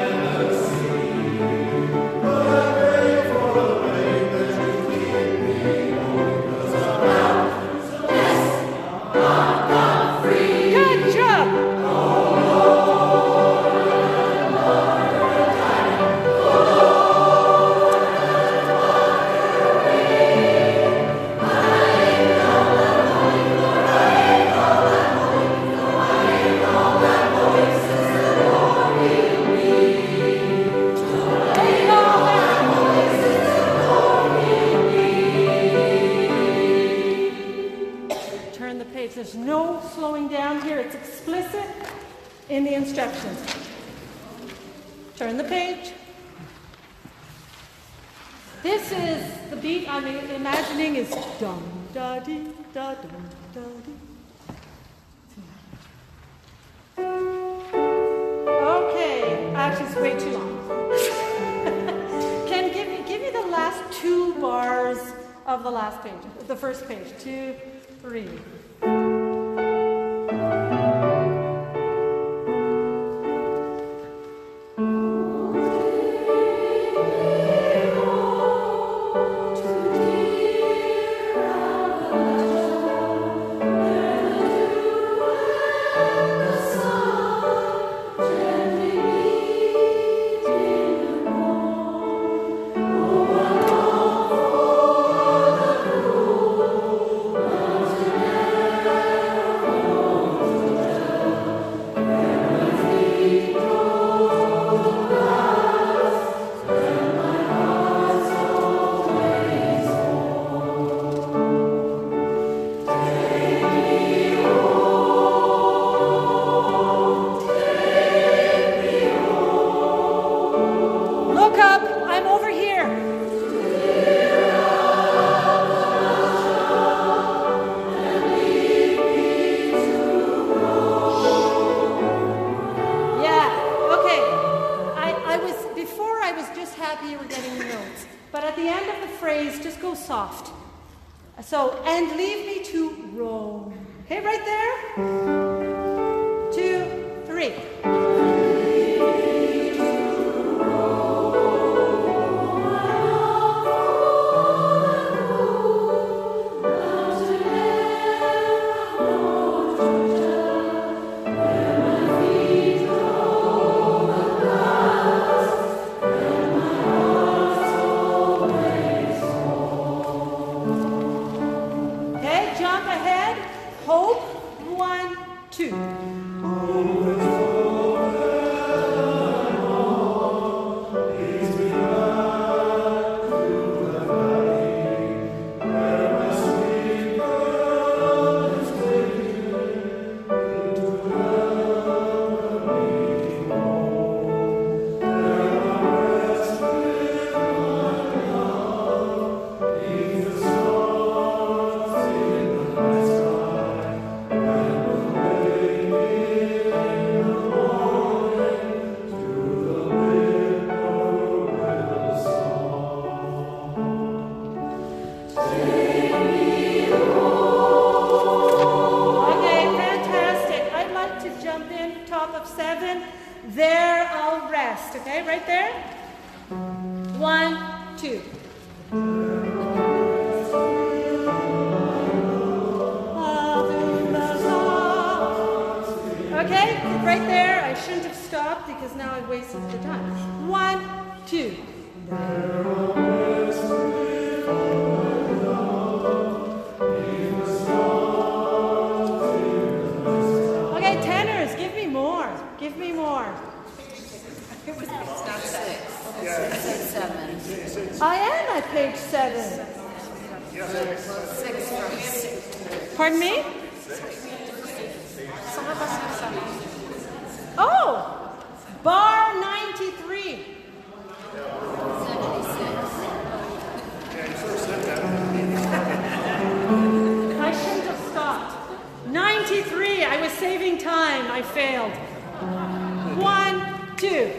There's no slowing down here. It's explicit in the instructions. Turn the page. This is the beat I'm imagining is dum da dee da dum da dee. Okay, actually it's way too long. Can give me the last 2 bars of the last page, the first page. 2, 3. So, and leave me to roam. Okay, right there. 2, 3. Hope, 1, 2. rest, okay? Right there. 1, 2. Okay, right there. I shouldn't have stopped because now I've wasted the time. 1, 2. Okay, tenors, give me more. Give me more. It's not 6. It's 7. I am at page 7. Well, 6 from Pardon me? some of us have 7. Oh, bar 93. 76. I shouldn't have stopped. 93. I was saving time. I failed. 1, 2.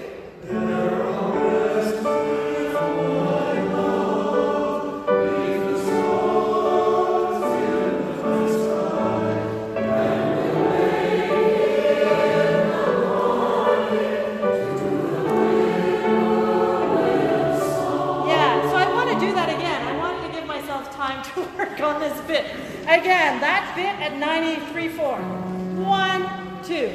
Time to work on this bit. Again, that bit at 93.4. 1, 2.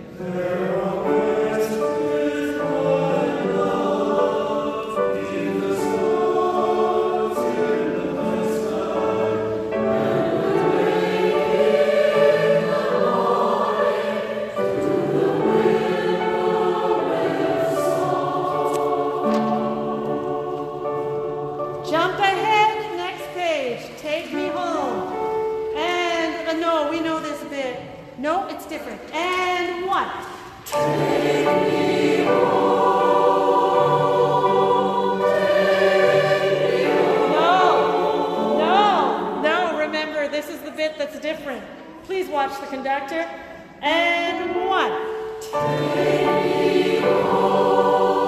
Jump ahead. Take me home. And no, we know this bit. No, it's different. And 1. Take me home. Take me home. No. Remember, this is the bit that's different. Please watch the conductor. And 1. Take me home.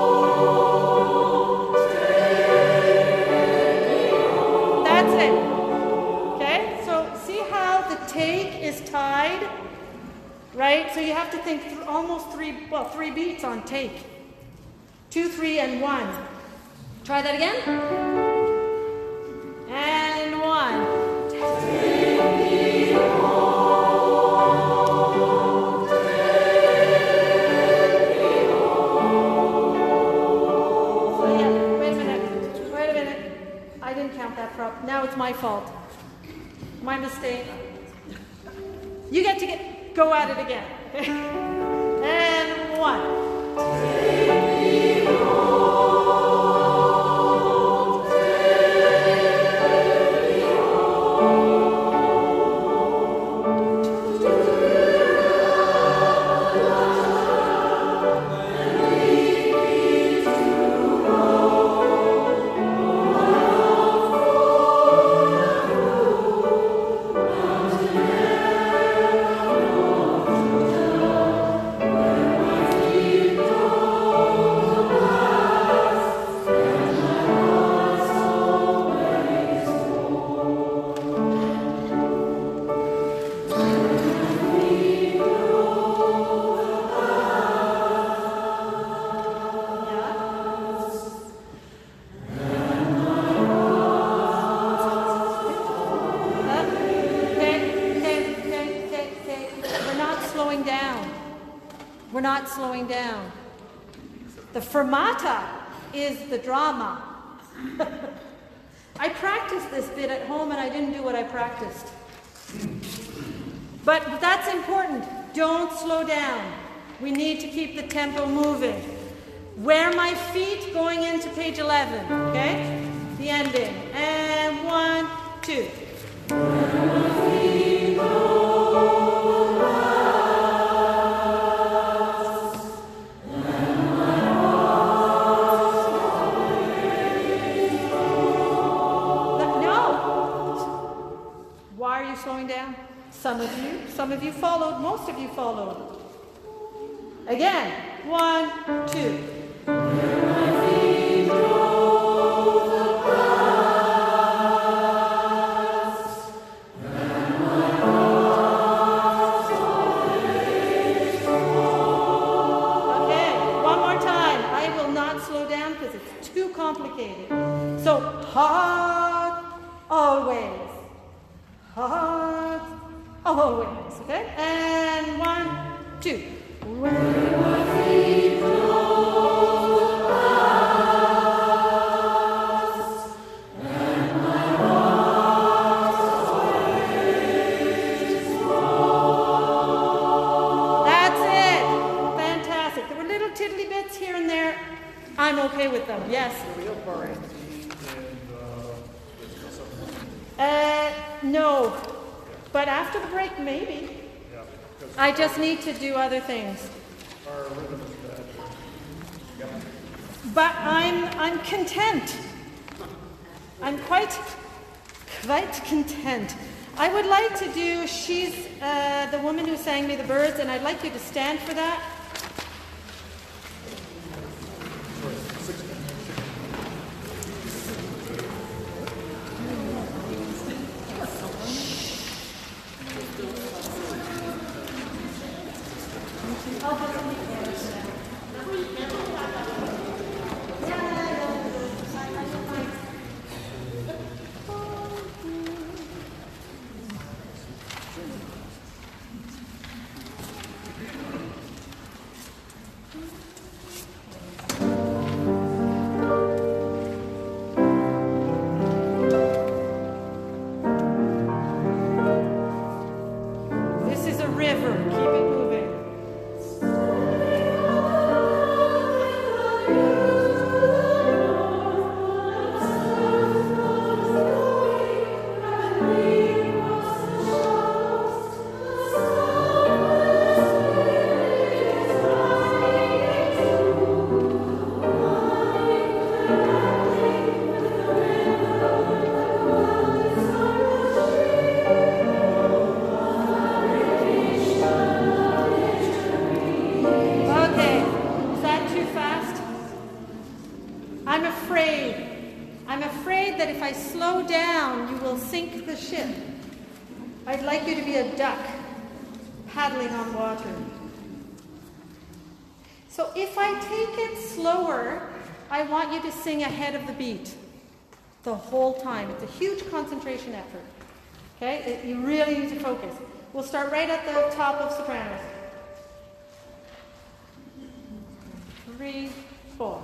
That's it. Okay, so see how the take is tied, right? So you have to think almost 3 beats on take. 2, 3, and 1. Try that again. And 1. Take me home. Take me home. So yeah, wait a minute. I didn't count that prop. Now it's my fault. My mistake. You get to go at it again. And 1. Take me home. Take me We're not slowing down. The fermata is the drama. I practiced this bit at home and I didn't do what I practiced. But that's important. Don't slow down. We need to keep the tempo moving. Where my feet going into page 11, okay? The ending. And 1, 2. Why are you slowing down? Some of you followed, most of you followed. Again, 1, 2. Okay, one more time. I Oh, wait, nice, okay? And 1, 2. That's it. Fantastic. There were little tiddly bits here and there. I'm okay with them, yes. No. But after the break, maybe. I just need to do other things. But I'm content. I'm quite content. I would like to do She's the Woman Who Sang Me the Birds, and I'd like you to stand for that. This is a river. Keep it moving. Okay, is that too fast? I'm afraid that if I slow down, you will sink the ship. I'd like you to be a duck paddling on water. So if I take it slower, I want you to sing ahead of the beat the whole time. It's a huge concentration effort. Okay, you really need to focus. We'll start right at the top of sopranos. 3, 4.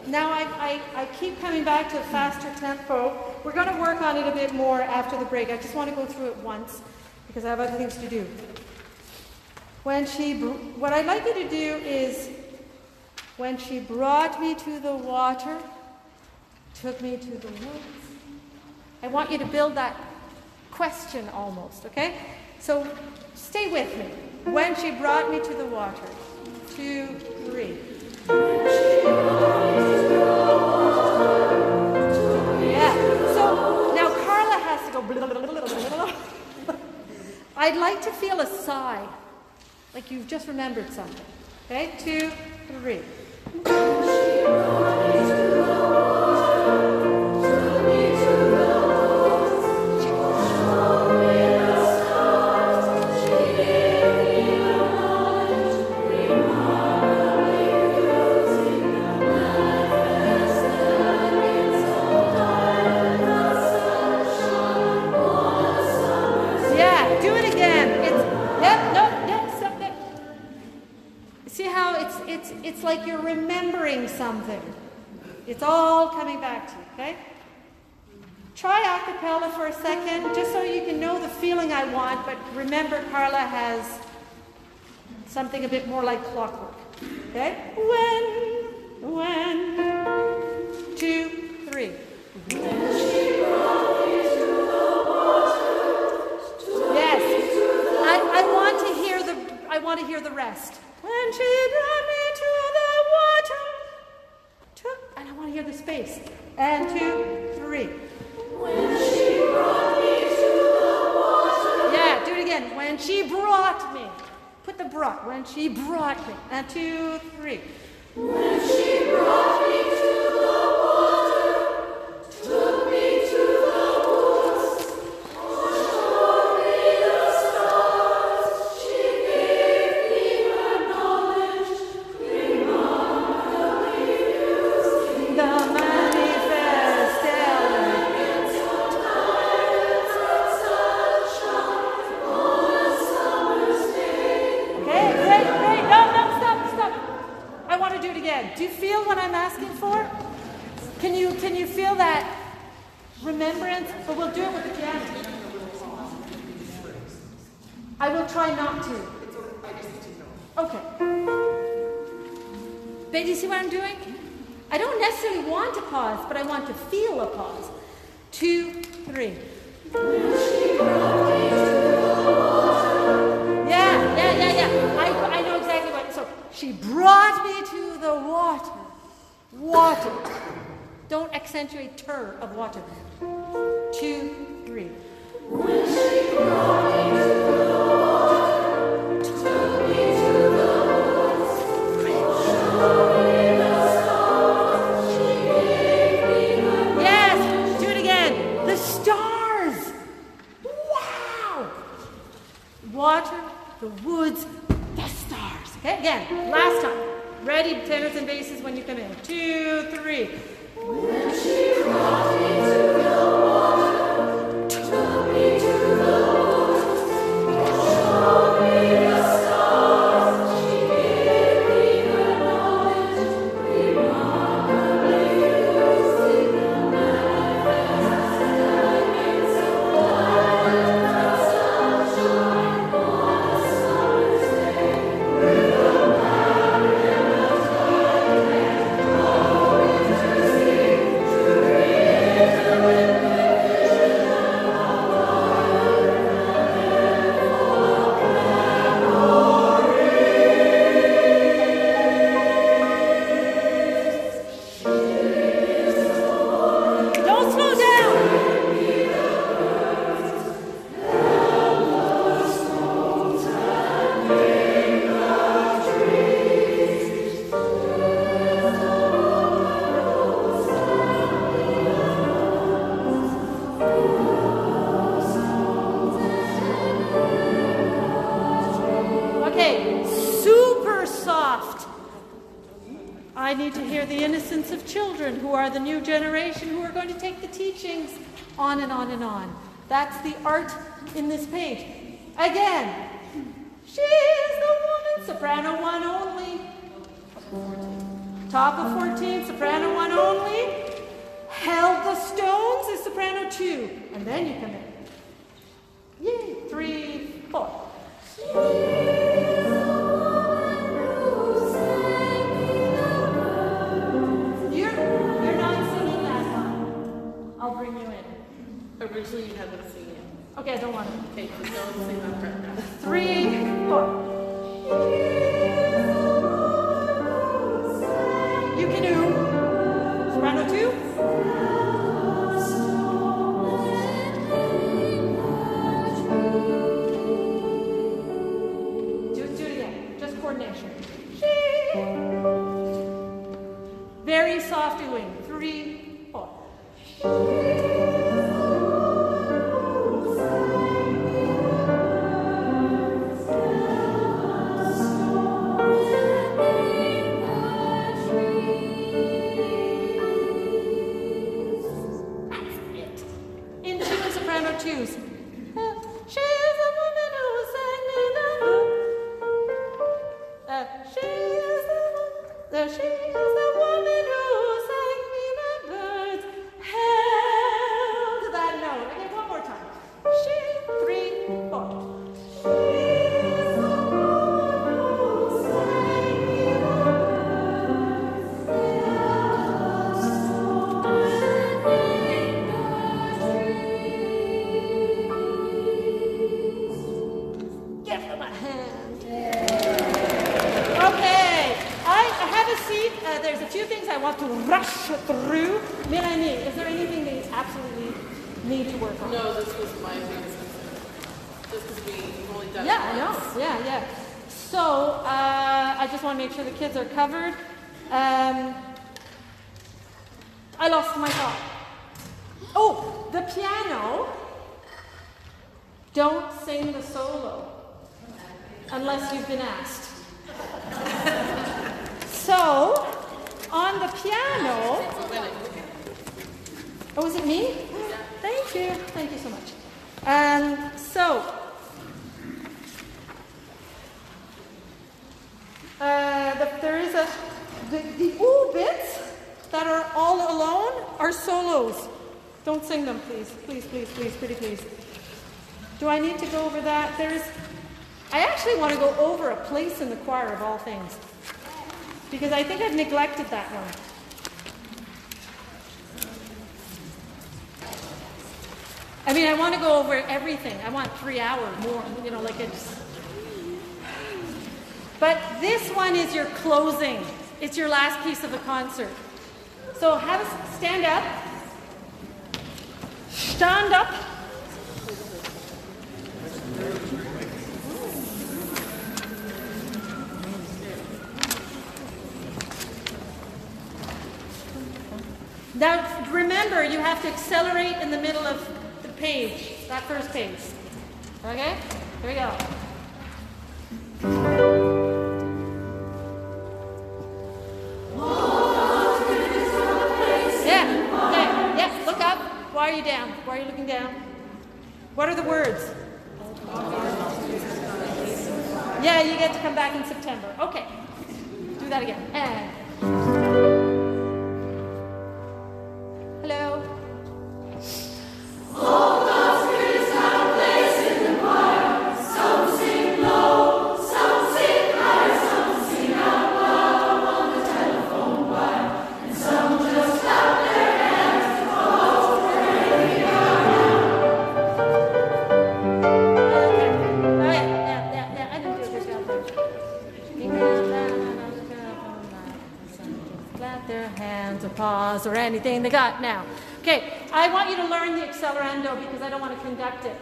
Now I keep coming back to a faster tempo. We're going to work on it a bit more after the break. I just want to go through it once because I have other things to do. What I'd like you to do is, when she brought me to the water, took me to the woods. I want you to build that question almost, okay? So stay with me. When she brought me to the water. 2, 3. Yeah. So now Carla has to go. Blah, blah, blah, blah, blah. I'd like to feel a sigh, like you've just remembered something. Okay? 2, 3. It's like you're remembering something. It's all coming back to you, okay? Try a cappella for a second, just so you can know the feeling I want, but remember Carla has something a bit more like clockwork, okay? When, 2, 3. Yes, I want to hear the rest. When she brought me to the water, and I want to hear the space. And 2, 3. When she brought me to the water. Yeah, do it again. When she brought me. Put the brought. When she brought me. And 2, 3. When she brought me to the water, took me to the woods, showed me the stars, she gave me her knowledge, remarkably using The manifest elegance of tides and sunshine on a summer's day. Okay, great. No, stop. I want to do it again. Do you feel what I'm asking for? Can you feel that remembrance? But we'll do it with the piano. I will try not to. Okay. But do you see what I'm doing? I don't necessarily want a pause, but I want to feel a pause. 2, 3. Yeah. I know exactly what. So she brought me to the water. Water. Don't accentuate ter of water. 2, 3. When she brought me to the water, took me to the woods, showed me the stars, she gave me her Yes, do it again. The stars. Wow. Water, the woods, the stars. Okay, again, last time. Ready, tenors and basses when you come in. 2, 3. When she brought me to the water, took me to the woods, showed me the stars, she gave me her knowledge, remarkably using the manifest elegance of light and sunshine on a summer's day. With a pattern of light and glory to see, to read the Don't slow down. Okay, super soft. I need to hear the innocence of children who are the new generation who are going to take the teachings on and on and on. That's the art in this page. Again, she is the woman, soprano one only. Top of 14, soprano 1 only. Held the stones is soprano 2. And then you come in. Yay, 3, 4. You're not singing that one. I'll bring you in. Originally you had them sing it. Okay, I don't want to. Okay, so don't sing that right now. 3, 4. You can do soprano 2. Do it again. Just coordination. Very soft doing. 3, 4. Twos. She's a woman who sang me she's the woman who sang me the birds held that note. Okay, one more time. She, 3, 4. She's the woman who sang me the Give them a hand. Okay, I have a seat. There's a few things I want to rush through. Mélanie, is there anything that you absolutely need to work on? No, this was my biggest concern. Just because we've only done it Yeah, I know. once. Yeah. So I just want to make sure the kids are covered. I lost my thought. Oh, the piano. Don't sing the solo unless you've been asked. So, on the piano. Oh, is it me? Thank you. Thank you so much. There is the ooh bits that are all alone are solos. Don't sing them, please. Please, pretty please. Do I need to go over that? I actually want to go over a place in the choir of all things, because I think I've neglected that one. I mean, I want to go over everything. I want 3 hours more, like it's... But this one is your closing. It's your last piece of the concert. So have us stand up. Stand up. Now, remember, you have to accelerate in the middle of the page, that first page. Okay? Here we go. Yeah, okay, yeah, look up. Why are you down? Why are you looking down? What are the words? Yeah, you get to come back in September. Okay, do that again. And hello. Pause or anything they got now. Okay, I want you to learn the accelerando because I don't want to conduct it.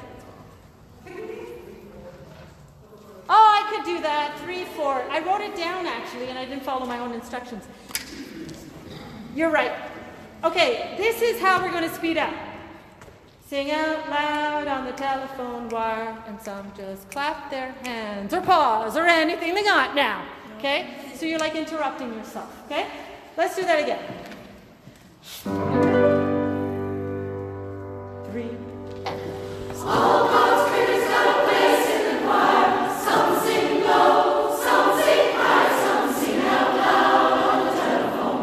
Oh, I could do that. 3, 4. I wrote it down actually, and I didn't follow my own instructions. You're right. Okay, this is how we're going to speed up. Sing out loud on the telephone wire, and some just clap their hands or pause or anything they got now. Okay, so you're like interrupting yourself. Okay, let's do that again. 3. All God's critters got a place in the choir. Some sing low, some sing high, some sing out loud on the telephone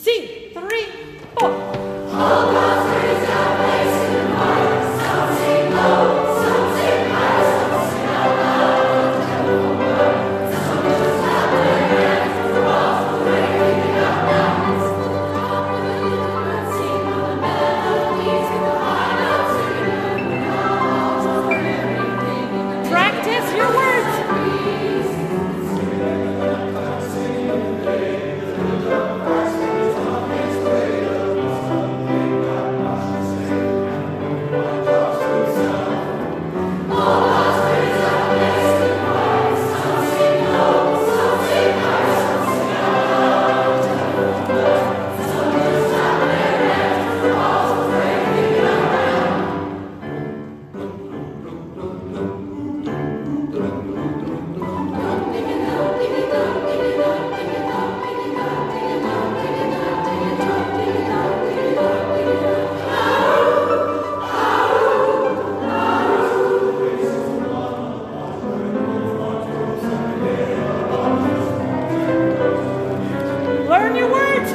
C, 3, 4. Practice your words. Learn your words.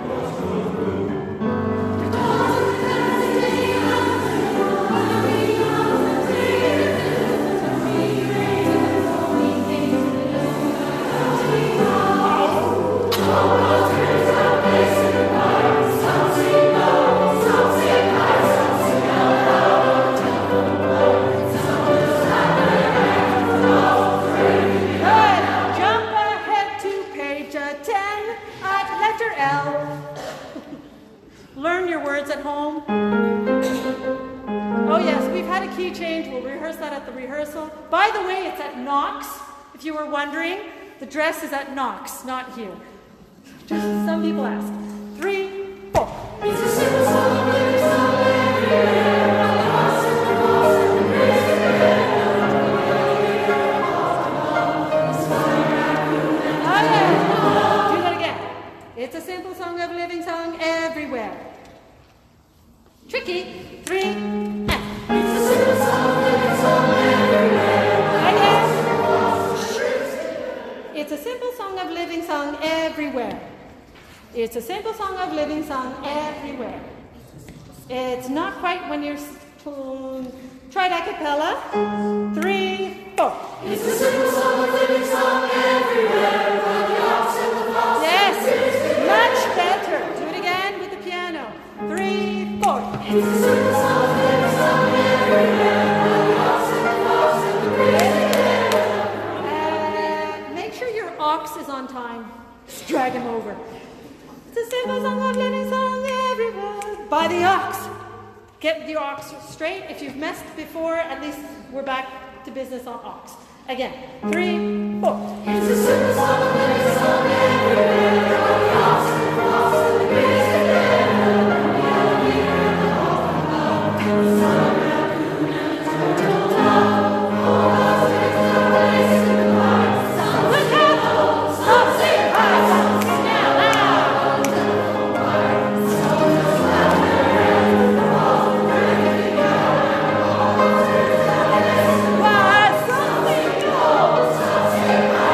Good. Jump ahead to page 10 at letter L. Learn your words at home. Oh yes, we've had a key change. We'll rehearse that at the rehearsal. By the way, it's at Knox. If you were wondering, the dress is at Knox, not here. Just some people ask. 3, 4. Oh yeah. Do that again. It's a simple song of living song everywhere. Tricky. 3, F. Again. It's a simple song of living song everywhere. It's a simple song of living song everywhere. It's not quite when you're try it a cappella. 3, 4. It's a simple song of living song everywhere. But the ox and the fox. Yes, much better. Do it again with the piano. 3, 4. It's a simple song of living song everywhere. But the ox and the fox and the crazy bear. Make sure your ox is on time. Just drag him over. It's a simple song of living song everywhere. By the ox. Get the ox straight. If you've messed before, at least we're back to business on ox. Again. 3, 4. It's a simple song of living song everywhere. But the ox and the fox and the crazy bear. Look out! Stop singing high. Stop singing down loud. Why, something else.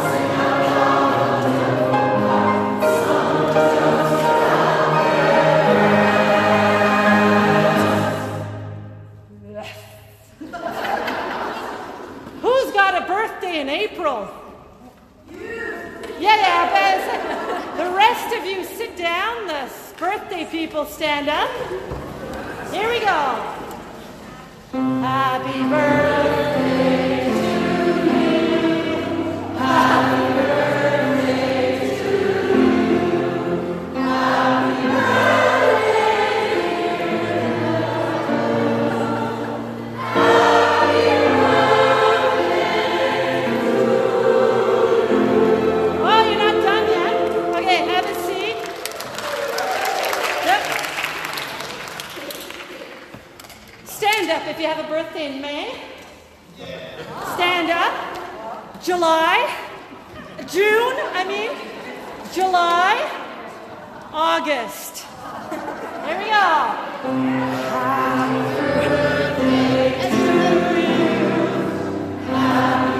Who's got a birthday in April? Yeah, but the rest of you sit down. The birthday people stand up. Here we go. Happy birthday to you. Happy birthday to you. Happy Oh, you're not done yet? Okay, have a seat. Yep. Stand up if you have a birthday in May. Stand up. July. June, July. August. Here we go. Happy birthday to you. Happy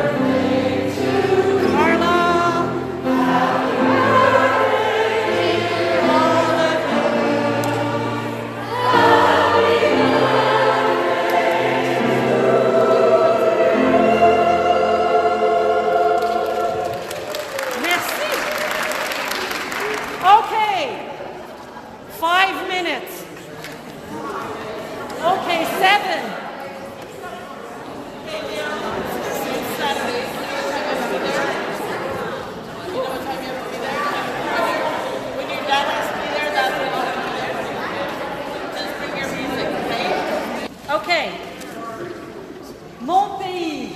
birthday to Carla. Happy birthday, minutes. Okay, 7. When your dad has to be there, that's when I'll be there. Just bring your music, okay? Okay. Mon pays.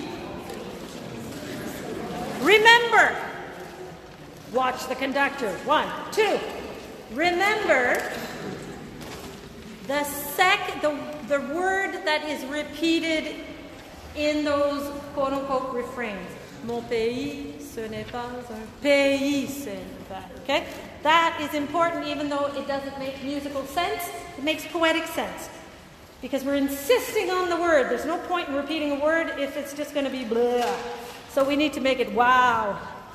Remember. Watch the conductor. 1, 2. Remember the word that is repeated in those quote-unquote refrains. Mon pays, ce n'est pas un pays, c'est that. Okay? That is important even though it doesn't make musical sense. It makes poetic sense. Because we're insisting on the word. There's no point in repeating a word if it's just going to be blah. So we need to make it wow.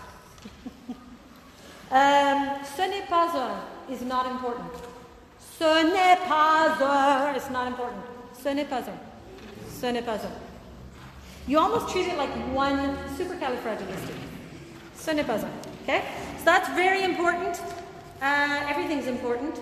Ce n'est pas un is not important. Ce n'est pas un is not important. Ce n'est pas un. Ce n'est pas un. You almost treat it like one supercalifragilistic. Ce n'est pas un. Okay? So that's very important. Everything's important.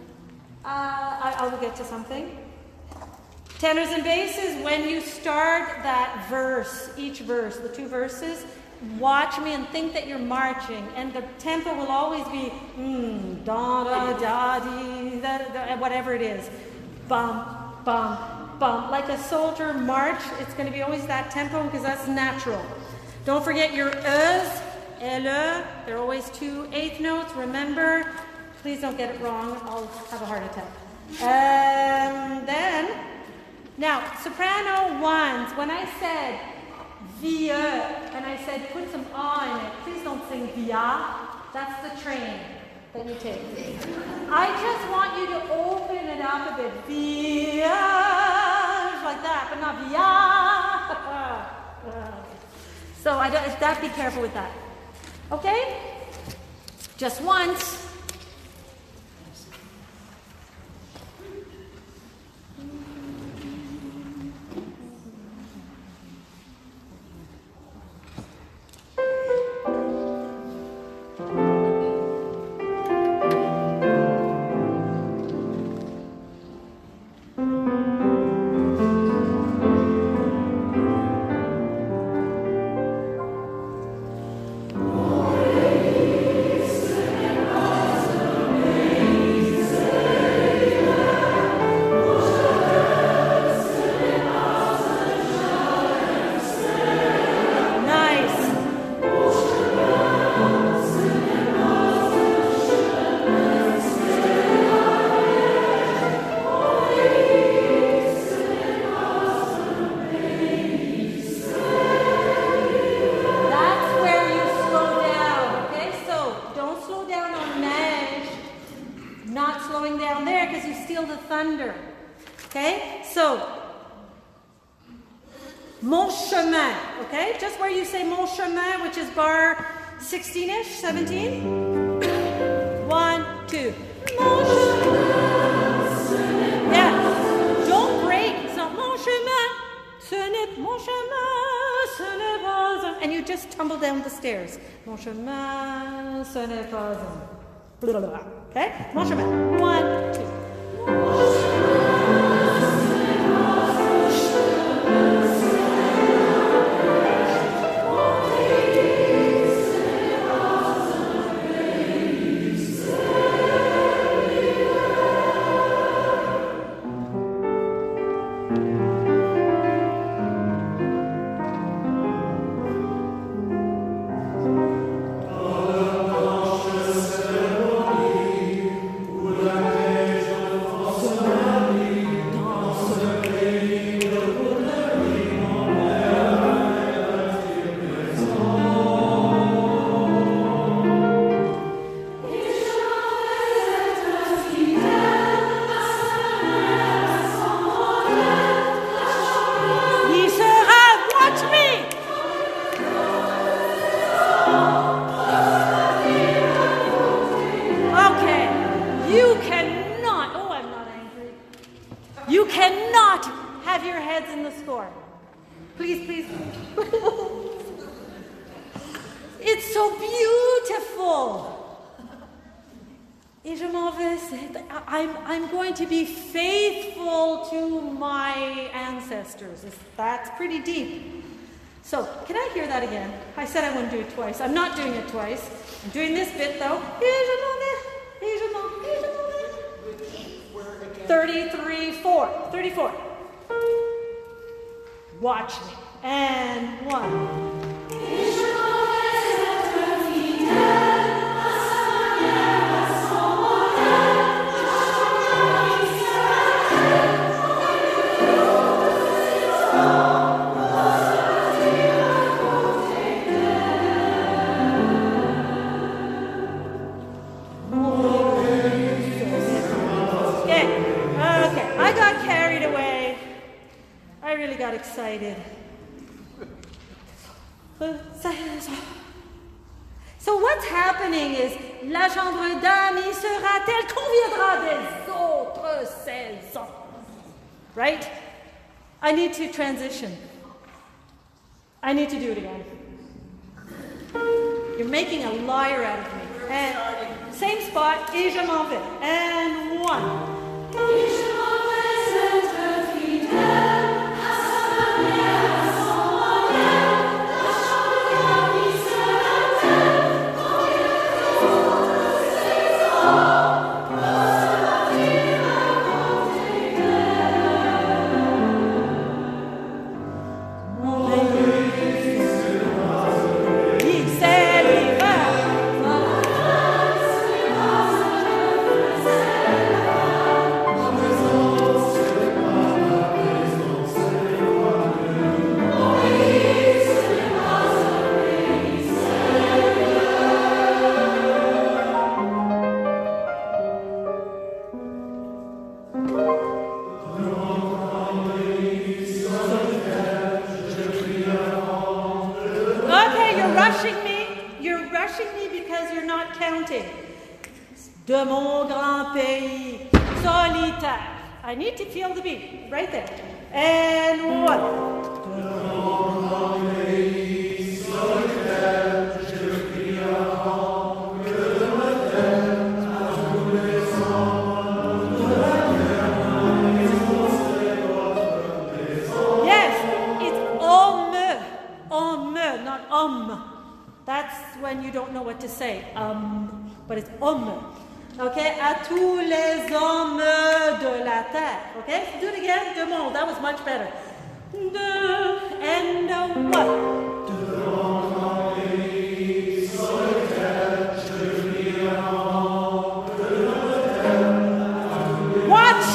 I will get to something. Tenors and basses, when you start that verse, each verse, the 2 verses, watch me and think that you're marching, and the tempo will always be da da da dee da, da, whatever it is, bum bum bum, like a soldier march. It's going to be always that tempo because that's natural. Don't forget your e's, le. They're always 2 eighth notes. Remember, please don't get it wrong. I'll have a heart attack. Then, now soprano ones. When I said vie, and I said put some a in it, please don't sing via. That's the train that you take. I just want you to open it up a bit. Via, like that, but not via. So that be careful with that. Okay? Just once. Mon chemin, okay? Just where you say mon chemin, which is bar 16-ish, 17. 1, 2. Mon chemin. Yeah. Don't break. It's not mon chemin. Ce n'est mon chemin. Ce n'est pas un. And you just tumble down the stairs. Mon chemin. Ce n'est pas un. Okay? Mon chemin. 1, 2. You cannot have your heads in the score. Please, please. It's so beautiful. Et je m'en vais. I'm going to be faithful to my ancestors. That's pretty deep. So, can I hear that again? I said I wouldn't do it twice. I'm not doing it twice. I'm doing this bit though. Et je m'en vais. 33, 4. 34. Watch me. And 1. Got excited. So what's happening is la gendre dame y sera-t-elle qu'on viendra des autres 16 ans? Right? I need to transition. I need to do it again. You're making a liar out of me. And same spot, et je m'en vais. And 1. De mon grand pays solitaire. I need to feel the beat right there. And 1. De mon grand pays solitaire, je crie avant que le matin à tous les hommes de la terre. Yes, it's homme, not That's when you don't know what to say. But it's homme. Okay, à tous les hommes de la terre. Okay, do it again. De monde. That was much better. De and what? De mon pays solitaire, je vis avant que le terre. Watch.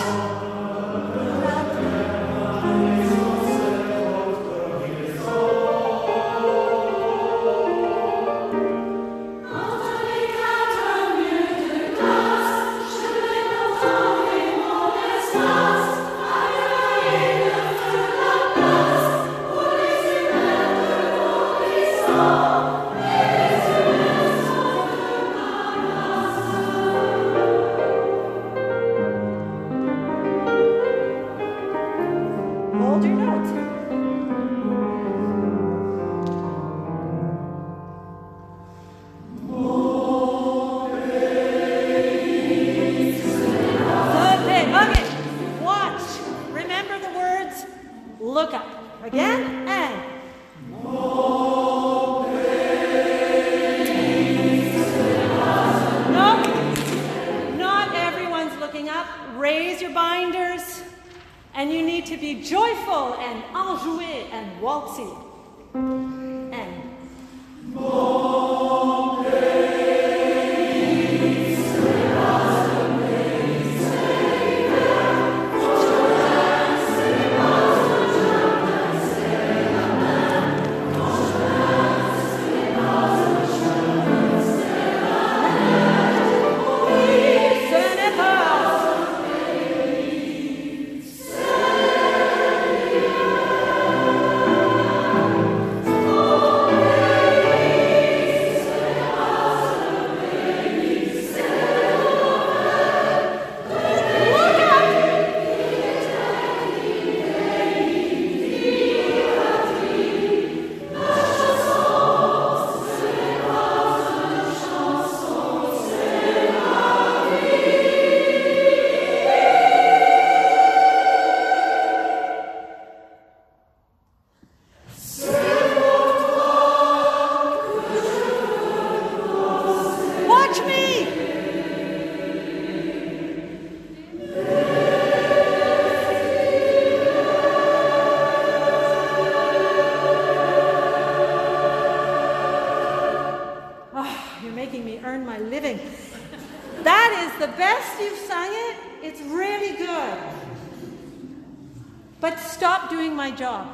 the best you've sung it. It's really good. But stop doing my job.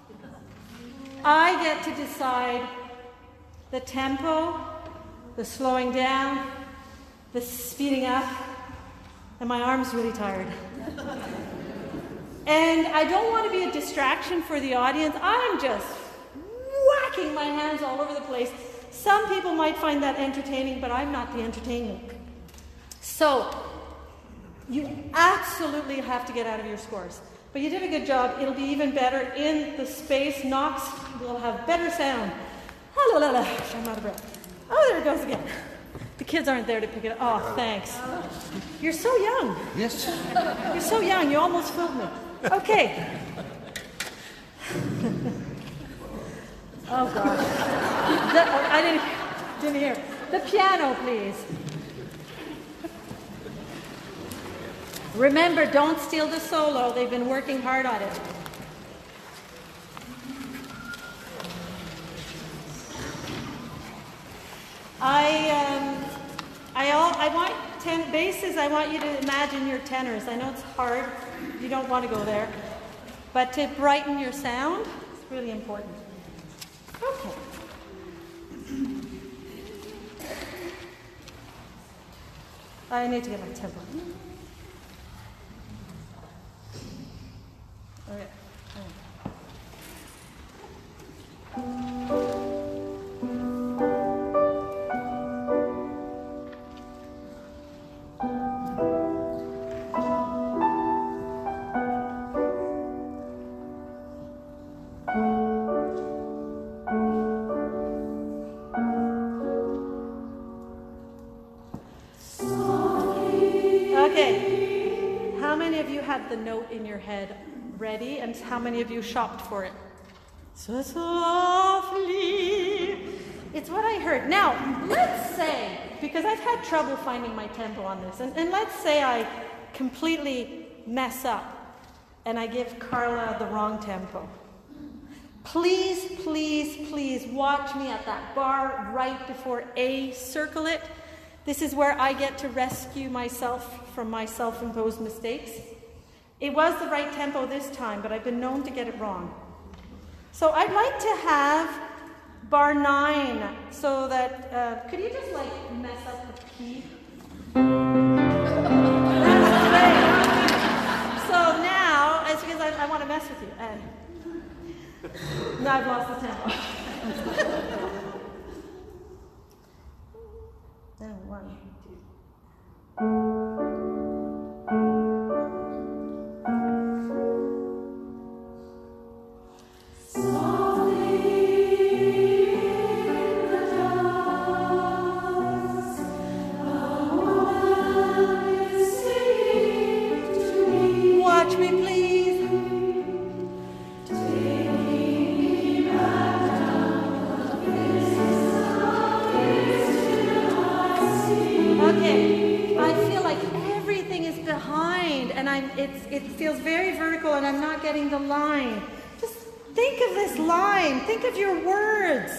I get to decide the tempo, the slowing down, the speeding up, and my arm's really tired. And I don't want to be a distraction for the audience. I'm just whacking my hands all over the place. Some people might find that entertaining, but I'm not the entertainment. So, you absolutely have to get out of your scores. But you did a good job. It'll be even better in the space. Knox will have better sound. I'm out of breath. Oh, there it goes again. The kids aren't there to pick it up. Oh, thanks. You're so young. Yes. You're so young. You almost fooled me. Okay. Oh, gosh. I didn't hear. The piano, please. Remember, don't steal the solo. They've been working hard on it. I want basses. I want you to imagine your tenors. I know it's hard. You don't want to go there. But to brighten your sound, it's really important. Okay. I need to get my tempo. Okay. The note in your head ready, and how many of you shopped for it? So softly. It's what I heard. Now, let's say, because I've had trouble finding my tempo on this, and let's say I completely mess up and I give Carla the wrong tempo. Please, please, please watch me at that bar right before A. Circle it. This is where I get to rescue myself from my self-imposed mistakes. It was the right tempo this time, but I've been known to get it wrong. So I'd like to have bar 9, so that, could you just mess up the key? That's great. So now, it's because I want to mess with you, and now I've lost the tempo. Now 1, 2. It feels very vertical, and I'm not getting the line. Just think of this line. Think of your words.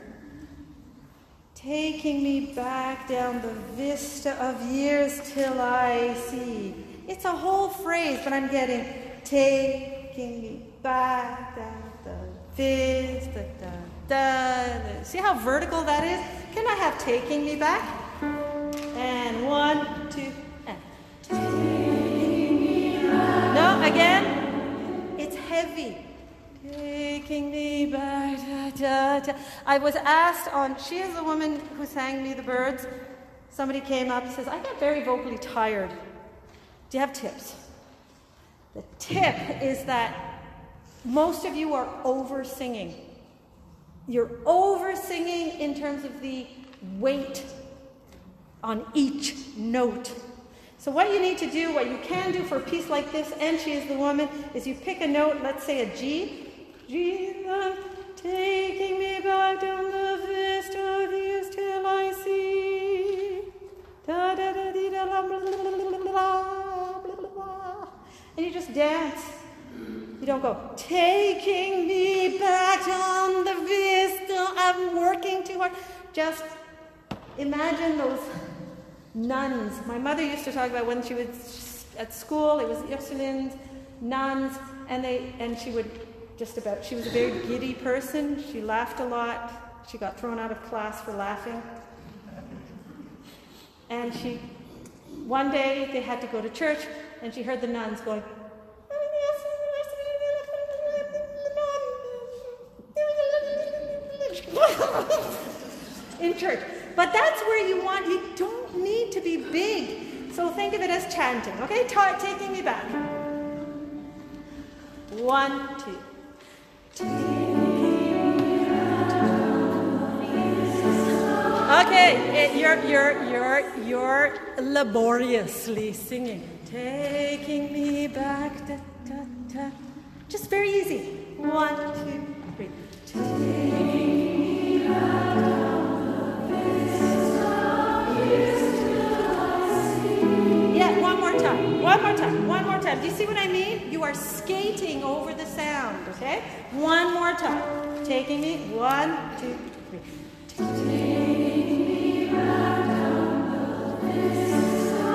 Taking me back down the vista of years till I see. It's a whole phrase, but I'm getting taking me back down the vista. See how vertical that is? Can I have taking me back? And 1, 2, and no, again. It's heavy. Taking me back. I was asked she is the woman who sang me the birds. Somebody came up and says, I get very vocally tired. Do you have tips? The tip is that most of you are over-singing. You're over-singing in terms of the weight on each note. So what you need to do, what you can do for a piece like this, and She is the Woman, is you pick a note, let's say a G. Jesus, taking me back down the vista of years till I see. Da da da dee da blah blah blah blah blah. And you just dance. You don't go, taking me back down the vista. I'm working too hard. Just imagine those nuns. My mother used to talk about when she was at school, it was Ursulines, nuns, and she would she was a very giddy person. She laughed a lot. She got thrown out of class for laughing. And one day they had to go to church, and she heard the nuns going, in church. But that's where you don't need to be big. So think of it as chanting, okay? Taking me back. 1, 2. Okay, you're laboriously singing. Taking me back, da, da, da. Just very easy. 1, 2, 3. Taking me back. Yeah, one more time. Do you see what I mean? You are skating over the sound, okay? One more time. Taking me, 1, 2, 3. Taking me back down the vista,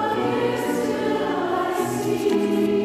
I see.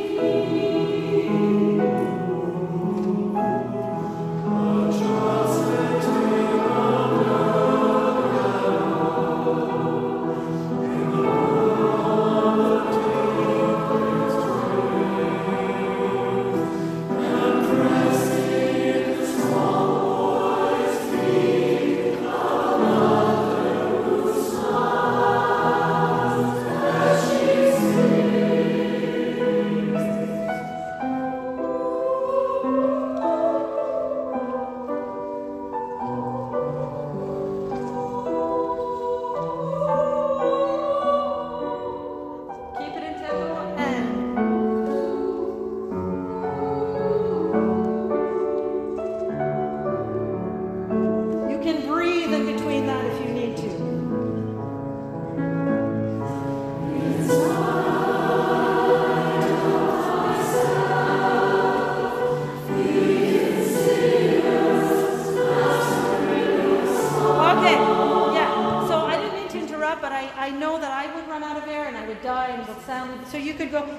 So you could go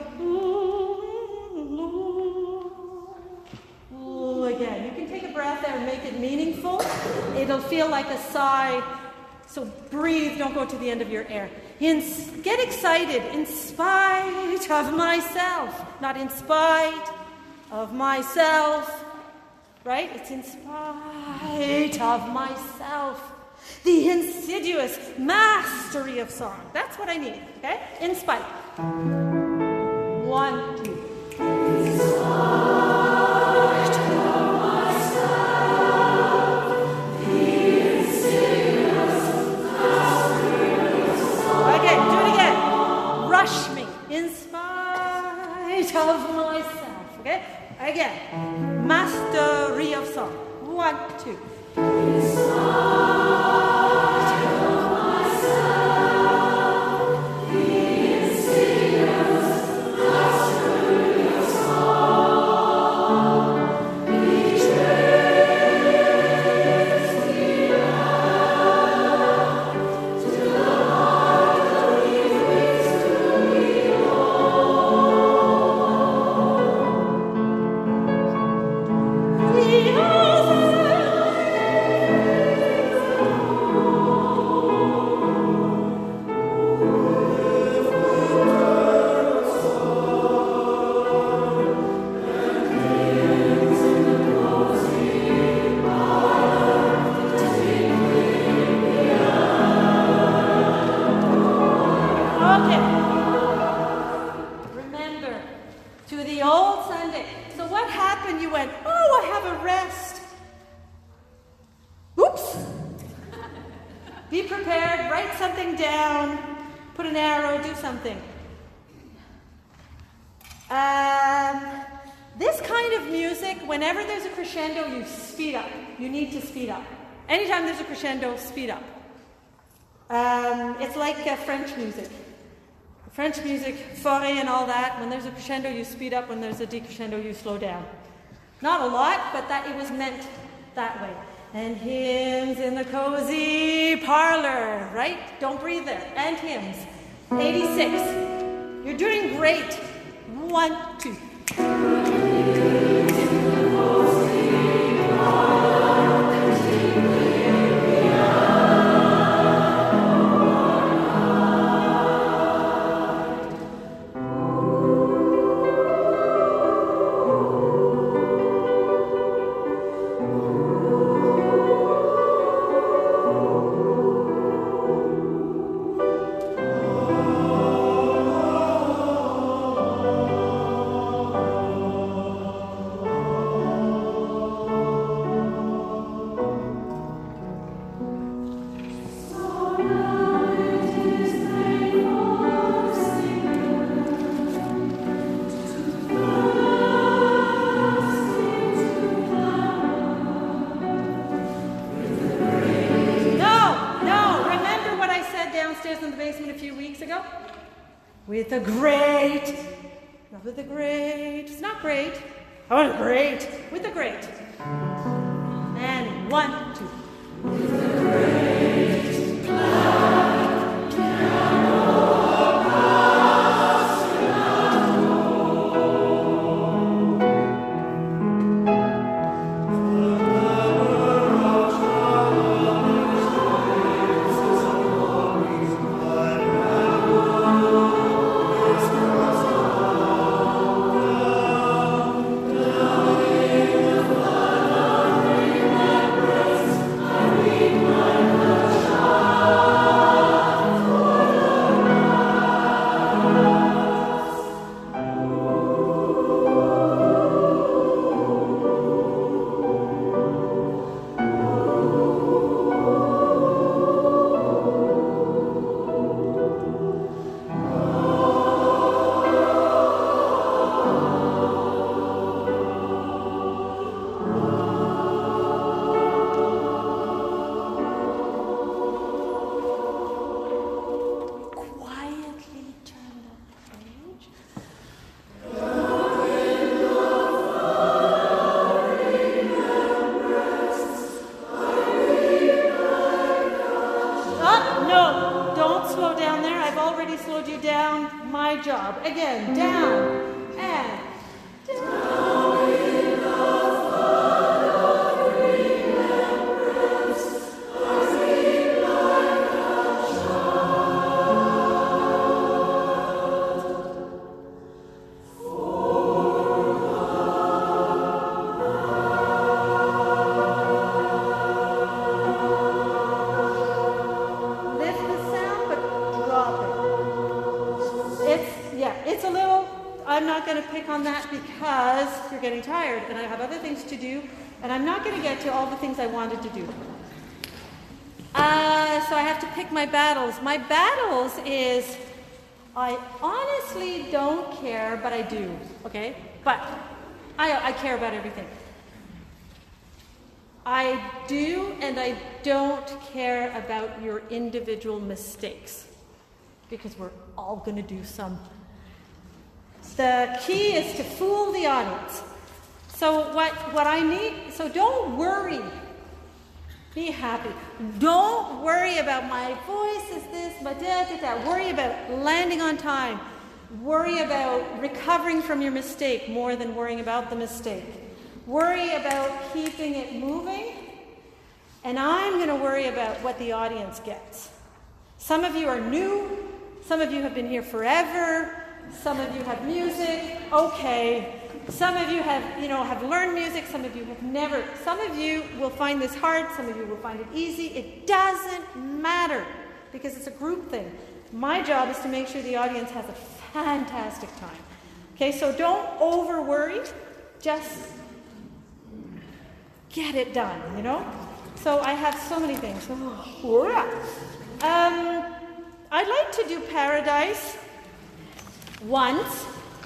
again. You can take a breath there and make it meaningful. It'll feel like a sigh. So breathe, don't go to the end of your air. Get excited in spite of myself, not in spite of myself. Right? It's in spite of myself. The insidious mastery of song. That's what I need, okay? In spite. 1, 2. In spite of myself, the insidious mastery of song. Okay, do it again. Rush me. In spite of myself, okay? Again. Mastery of song. 1, 2. In spite this kind of music, whenever there's a crescendo, you speed up. You need to speed up. Anytime there's a crescendo, speed up. It's like French music. French music, Fauré and all that, when there's a crescendo, you speed up. When there's a decrescendo, you slow down. Not a lot, but it was meant that way. And hymns in the cozy parlor, right? Don't breathe there. And hymns. 86. You're doing great. 1, 2. With a great, not with a great, it's not great. Oh, great, with a great. And 1, 2. With a great black Again, down and down. Lift the sound, but drop it. It's a little, I'm not going to pick on that because you're getting tired and I have other things to do and I'm not going to get to all the things I wanted to do. So I have to pick my battles. My battles is, I honestly don't care, but I do, okay? But I care about everything. I do and I don't care about your individual mistakes because we're all going to do some. The key is to fool the audience. So what I need, so don't worry. Be happy. Don't worry about my voice is this, my da-da-da. Worry about landing on time. Worry about recovering from your mistake more than worrying about the mistake. Worry about keeping it moving. And I'm going to worry about what the audience gets. Some of you are new. Some of you have been here forever. Some of you have music. Okay. Some of you have learned music. Some of you have never. Some of you will find this hard. Some of you will find it easy. It doesn't matter because it's a group thing. My job is to make sure the audience has a fantastic time. Okay, so don't over worry. Just get it done, you know? So I have so many things. I'd like to do Paradise once.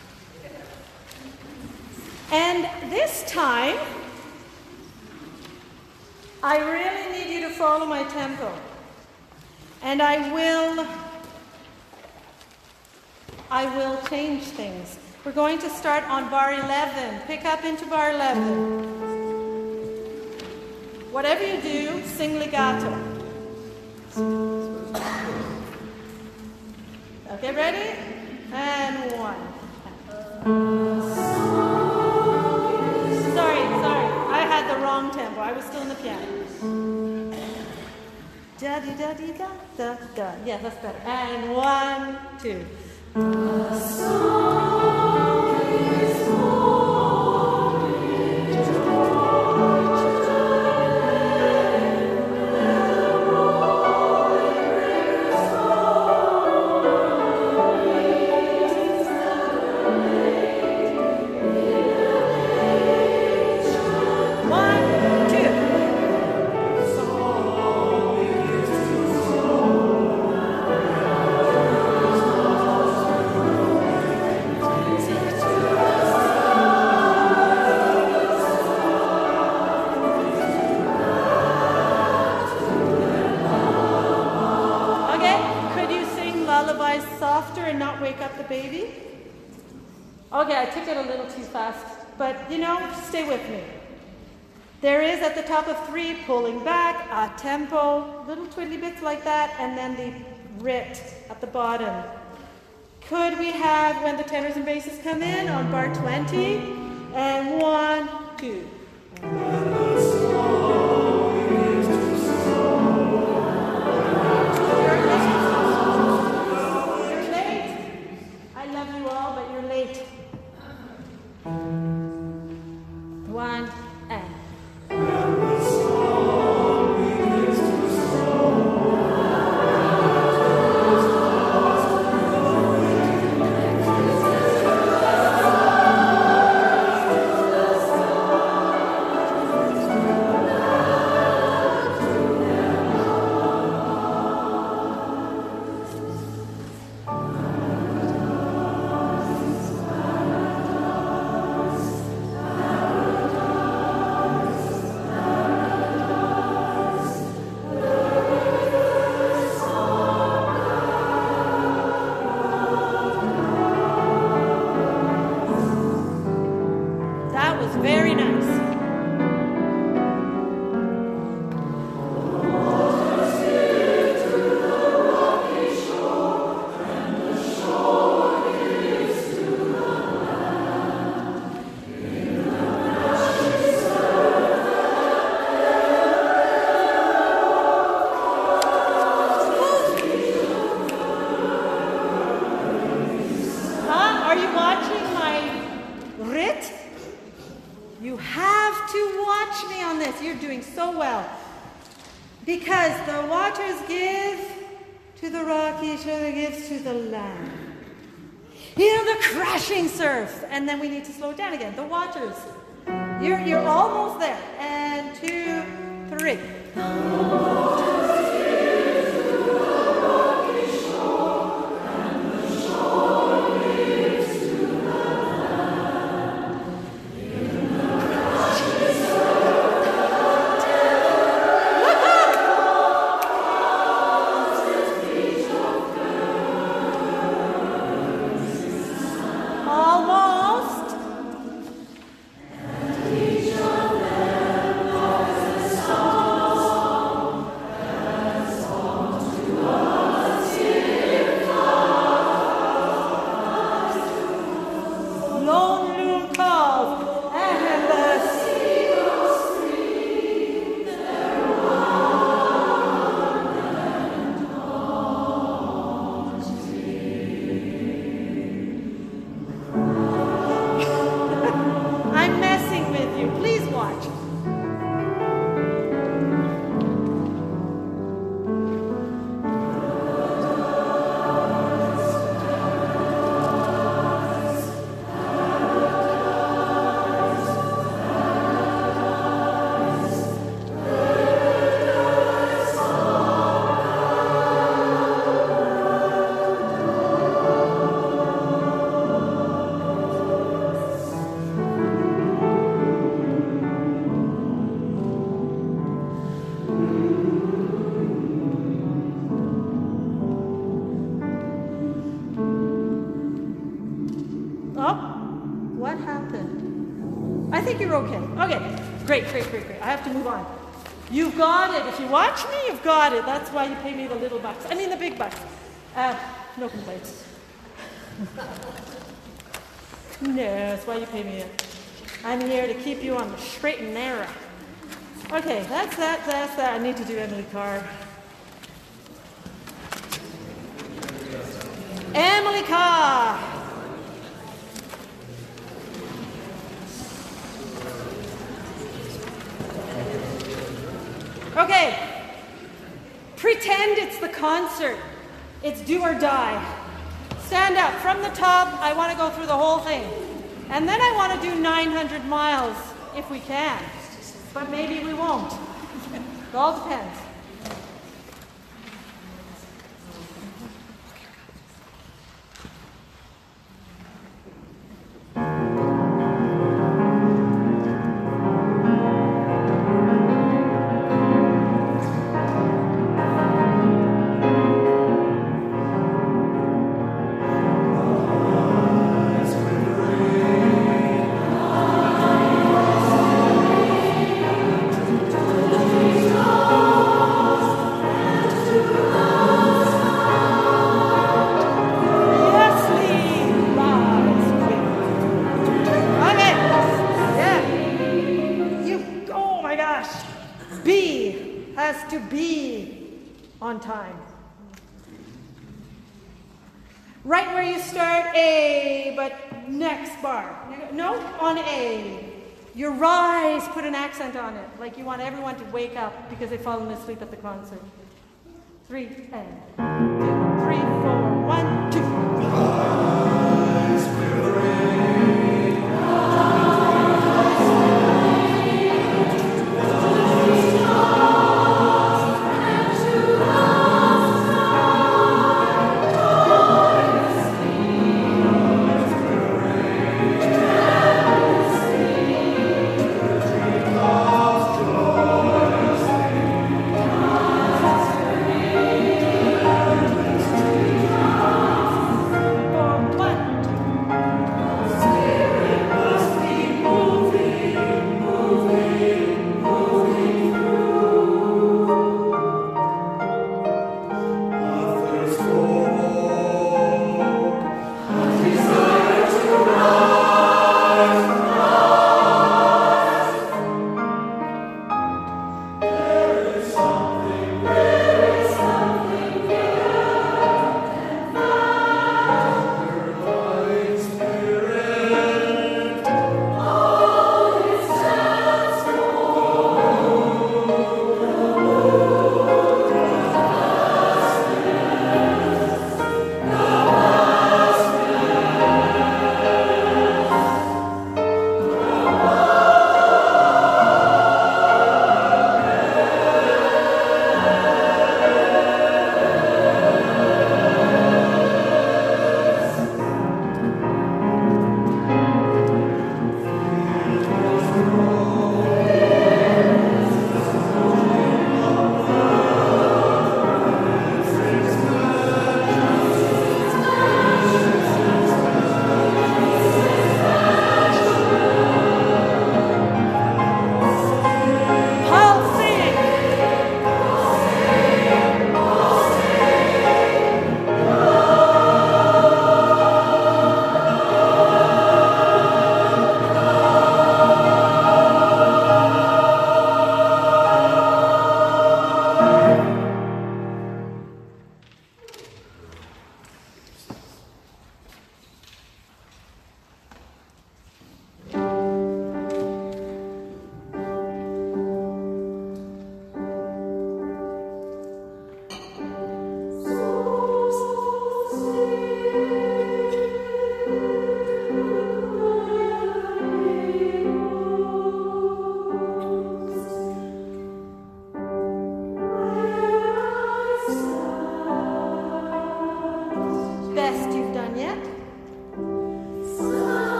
And this time, I really need you to follow my tempo. And I will change things. We're going to start on bar 11. Pick up into bar 11. 1, whatever you do, sing legato. Okay, ready? And one. Sorry. I had the wrong tempo. I was still in the piano. Da di da di da da da. Yeah, that's better. And 1, 2. Softer and not wake up the baby? Okay, I took it a little too fast, but stay with me. There is at the top of 3, pulling back, a tempo, little twiddly bits like that, and then the rit at the bottom. Could we have when the tenors and basses come in on bar 20? And 1, 2. One and. Very nice. Are you watching my rit? You have to watch me on this. You're doing so well. Because the waters give to the rock, each other gives to the land. The crashing surf. And then we need to slow it down again. The waters. You're almost there. And 2, 3. What happened? I think you're okay. Okay, great. I have to move on. You've got it. If you watch me, you've got it. That's why you pay me the little bucks. I mean the big bucks. No complaints. No, that's why you pay me. I'm here to keep you on the straight and narrow. Okay, that's that. I need to do Emily Carr. Emily Carr. Okay. Pretend it's the concert. It's do or die. Stand up from the top. I want to go through the whole thing. And then I want to do 900 miles if we can. But maybe we won't. It all depends. On time. Right where you start, A, but next bar. No, on A. Your rise, put an accent on it, like you want everyone to wake up because they've fallen asleep at the concert. 3 and 2, 3, 4, 1, 2. Rise with the rain.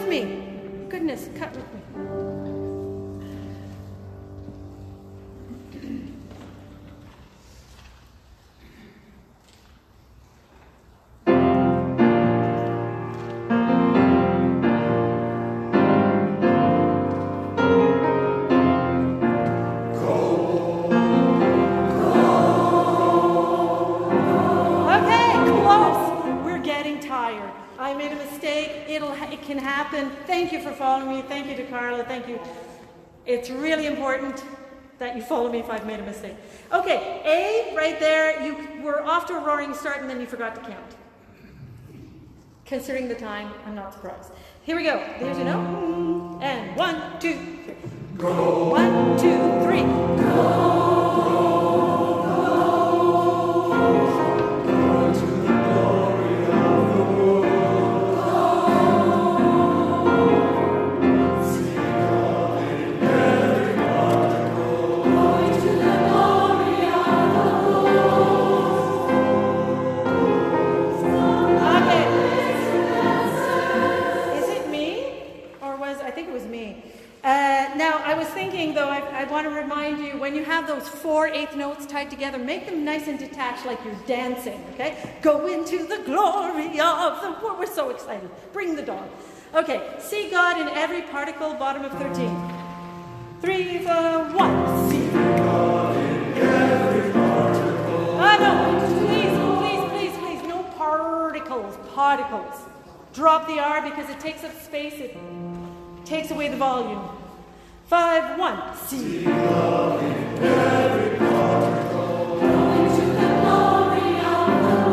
me. Goodness, cut with me. It can happen. Thank you for following me. Thank you to Carla. Thank you. It's really important that you follow me if I've made a mistake. Okay, A, right there, you were off to a roaring start and then you forgot to count. Considering the time, I'm not surprised. Here we go. There's your note. And 1, 2, 3. Go. 1, 2, 3. Go. I want to remind you, when you have those 4 eighth notes tied together, make them nice and detached like you're dancing, okay? Go into the glory of the Lord. We're so excited. Bring the dog. Okay, see God in every particle, bottom of 13. 3, 4, 1. See God in every particle. No, please, no particles, particles. Drop the R because it takes up space, it takes away the volume. 5, 1. See God in every particle, going to the glory of the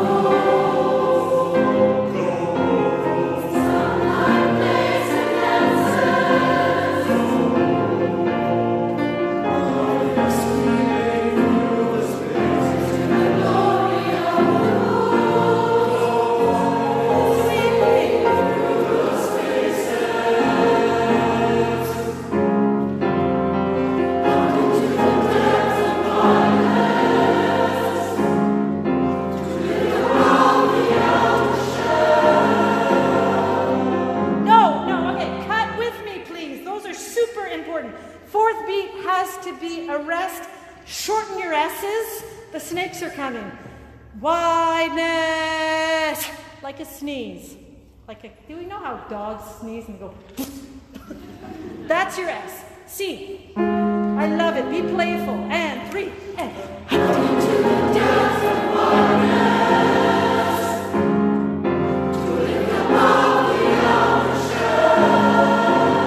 Lord. Go, sunlight, place, and dances. I swing through the spaces to the glory of the Lord. Swing through the spaces. Fourth beat has to be a rest. Shorten your S's. The snakes are coming. Wideness. Like a sneeze. Do we know how dogs sneeze and go? That's your S. C. I love it. Be playful. And 3. And. Into the depths of darkness. To live above the outer shell.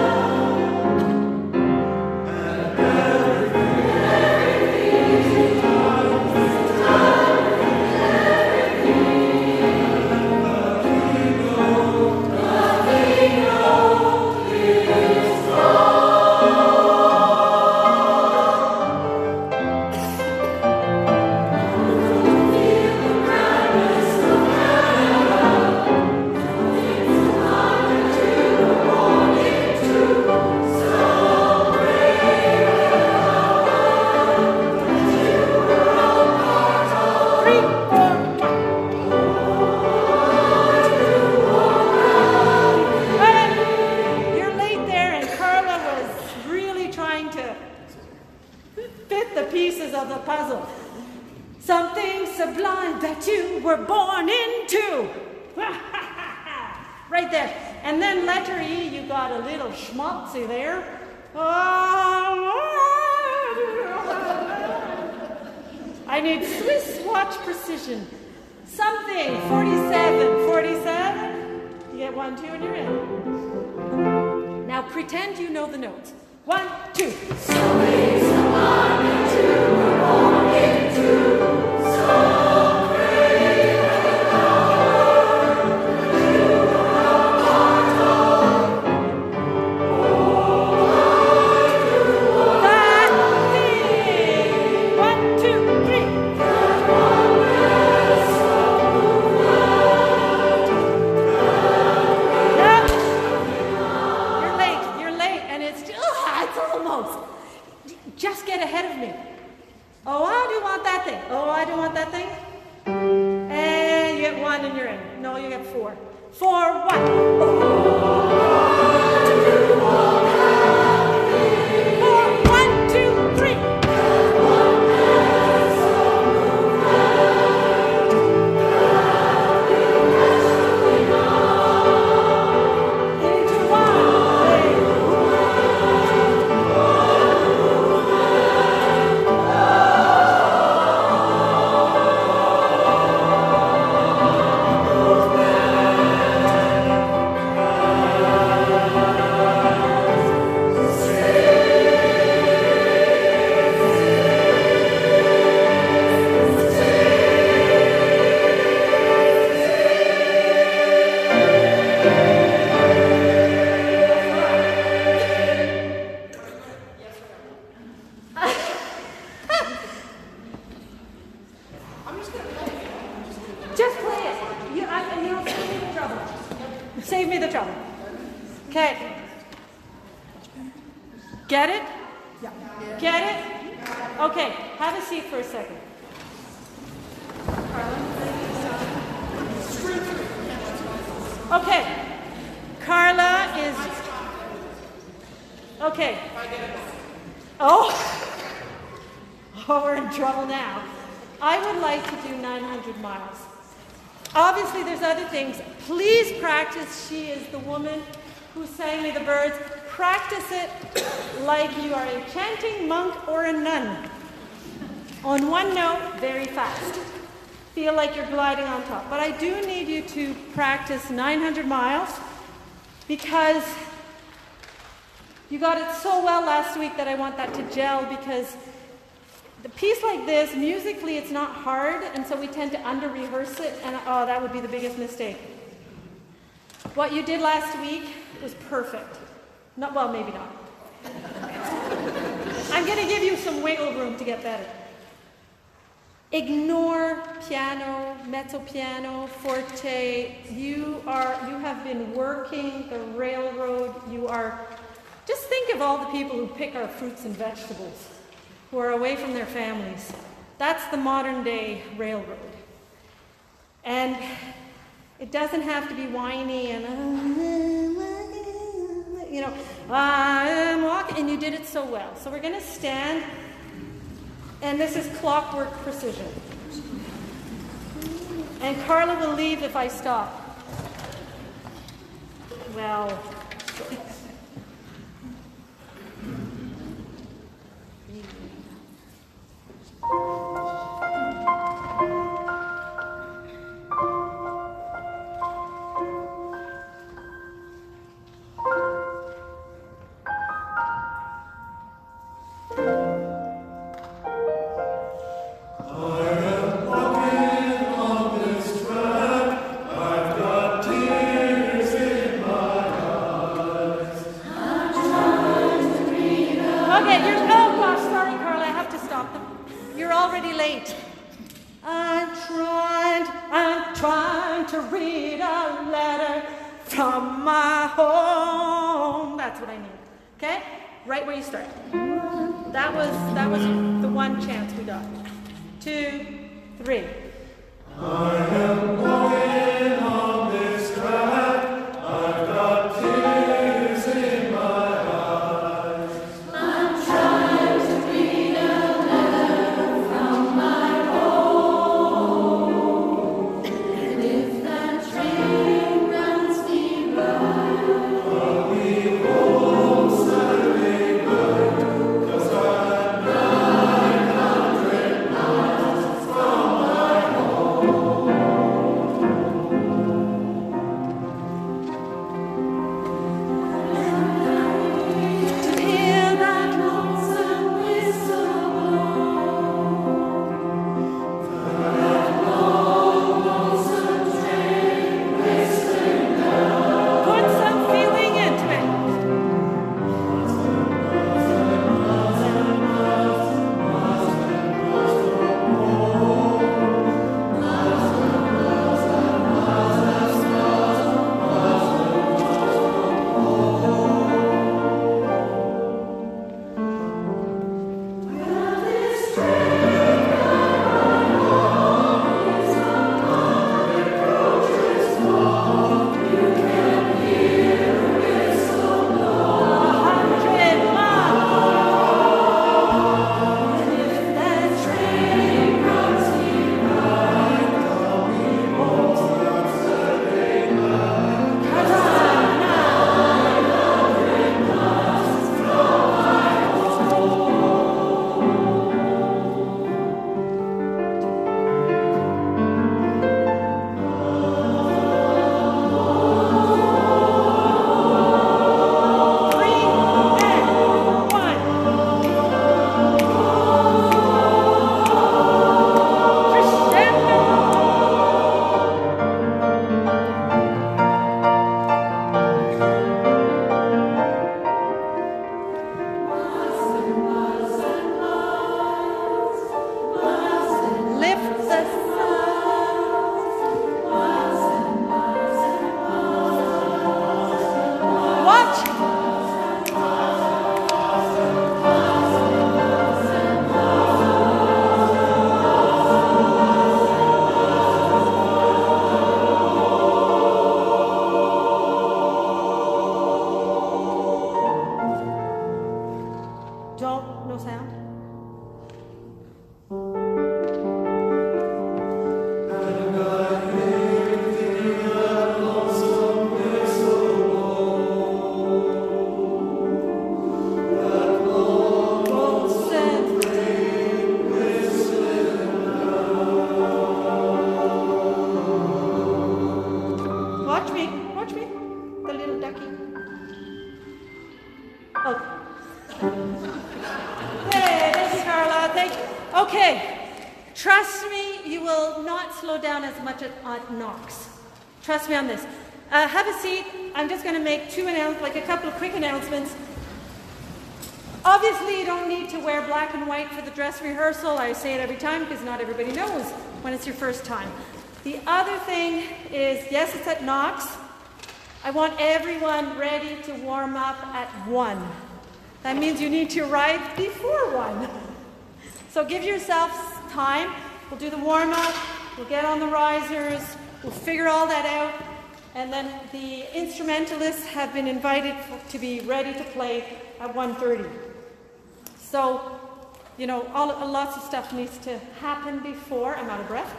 Something sublime that you were born into. Right there. And then letter E, you got a little schmaltzy there. I need Swiss watch precision. Something, 47. 47. You get 1, 2, and you're in. Now pretend you know the notes. 1, 2. Something sublime that you were born into. So great and power that you were a part of. Oh, I do that thing. 1, 2, 3. That oneness of the world. You're late, and it's almost. Just get ahead of me. Oh, I do want that thing. Oh, I do want that thing. And you get 1 and you're in. No, you get 4. 4, 1. Oh. Get it? Yeah. Get it? Okay, have a seat for a second. Okay, Carla is... Okay. Oh, we're in trouble now. I would like to do 900 miles. Obviously, there's other things. Please practice. She is the woman who sang me the birds. Practice it like you are a chanting monk or a nun. On one note, very fast. Feel like you're gliding on top. But I do need you to practice 900 miles because you got it so well last week that I want that to gel, because the piece like this, musically, it's not hard, and so we tend to under-rehearse it, and that would be the biggest mistake. What you did last week was perfect. Well, maybe not. I'm going to give you some wiggle room to get better. Ignore piano, mezzo piano, forte. You have been working the railroad. Just think of all the people who pick our fruits and vegetables, who are away from their families. That's the modern day railroad. And it doesn't have to be whiny and, I'm walking, and you did it so well. So we're going to stand, and this is clockwork precision. And Carla will leave if I stop. Well... That was the one chance we got. 2, 3. I am walking on this track. I've got tears in my eyes. I'm trying to read a letter from my home. And if that train runs me by, I'll be home Saturday night. 'Cause I'm 900 miles from my home. no sound. Watch me, the little ducky. Oh. Hey, thank you, Carla. Thank you. Okay, trust me, you will not slow down as much at Knox. Trust me on this. Have a seat. I'm just going to make a couple of quick announcements. Obviously, you don't need to wear black and white for the dress rehearsal. I say it every time because not everybody knows when it's your first time. The other thing is, yes, it's at Knox. I want everyone ready to warm up at 1. That means you need to arrive before 1. So give yourselves time. We'll do the warm-up. We'll get on the risers. We'll figure all that out. And then the instrumentalists have been invited to be ready to play at 1:30. So, lots of stuff needs to happen before. I'm out of breath.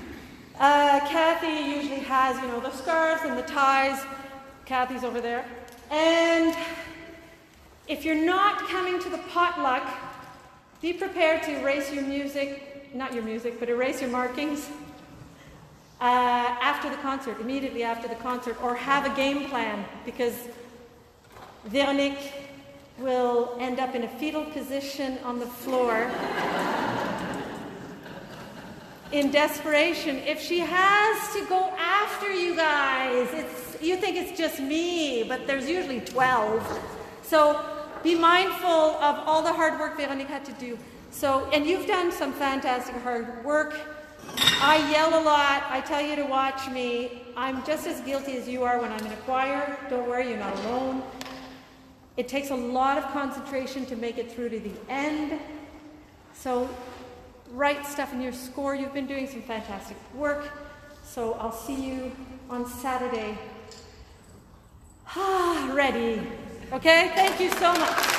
Kathy usually has, the scarves and the ties. Kathy's over there. And if you're not coming to the potluck, be prepared to erase your music, not your music, but erase your markings after the concert, immediately after the concert, or have a game plan, because Veronique will end up in a fetal position on the floor in desperation if she has to go after you guys. You think it's just me, but there's usually 12. So be mindful of all the hard work Veronique had to do. And you've done some fantastic hard work. I yell a lot. I tell you to watch me. I'm just as guilty as you are when I'm in a choir. Don't worry, you're not alone. It takes a lot of concentration to make it through to the end. So write stuff in your score. You've been doing some fantastic work. So I'll see you on Saturday. Ready. Okay? Thank you so much.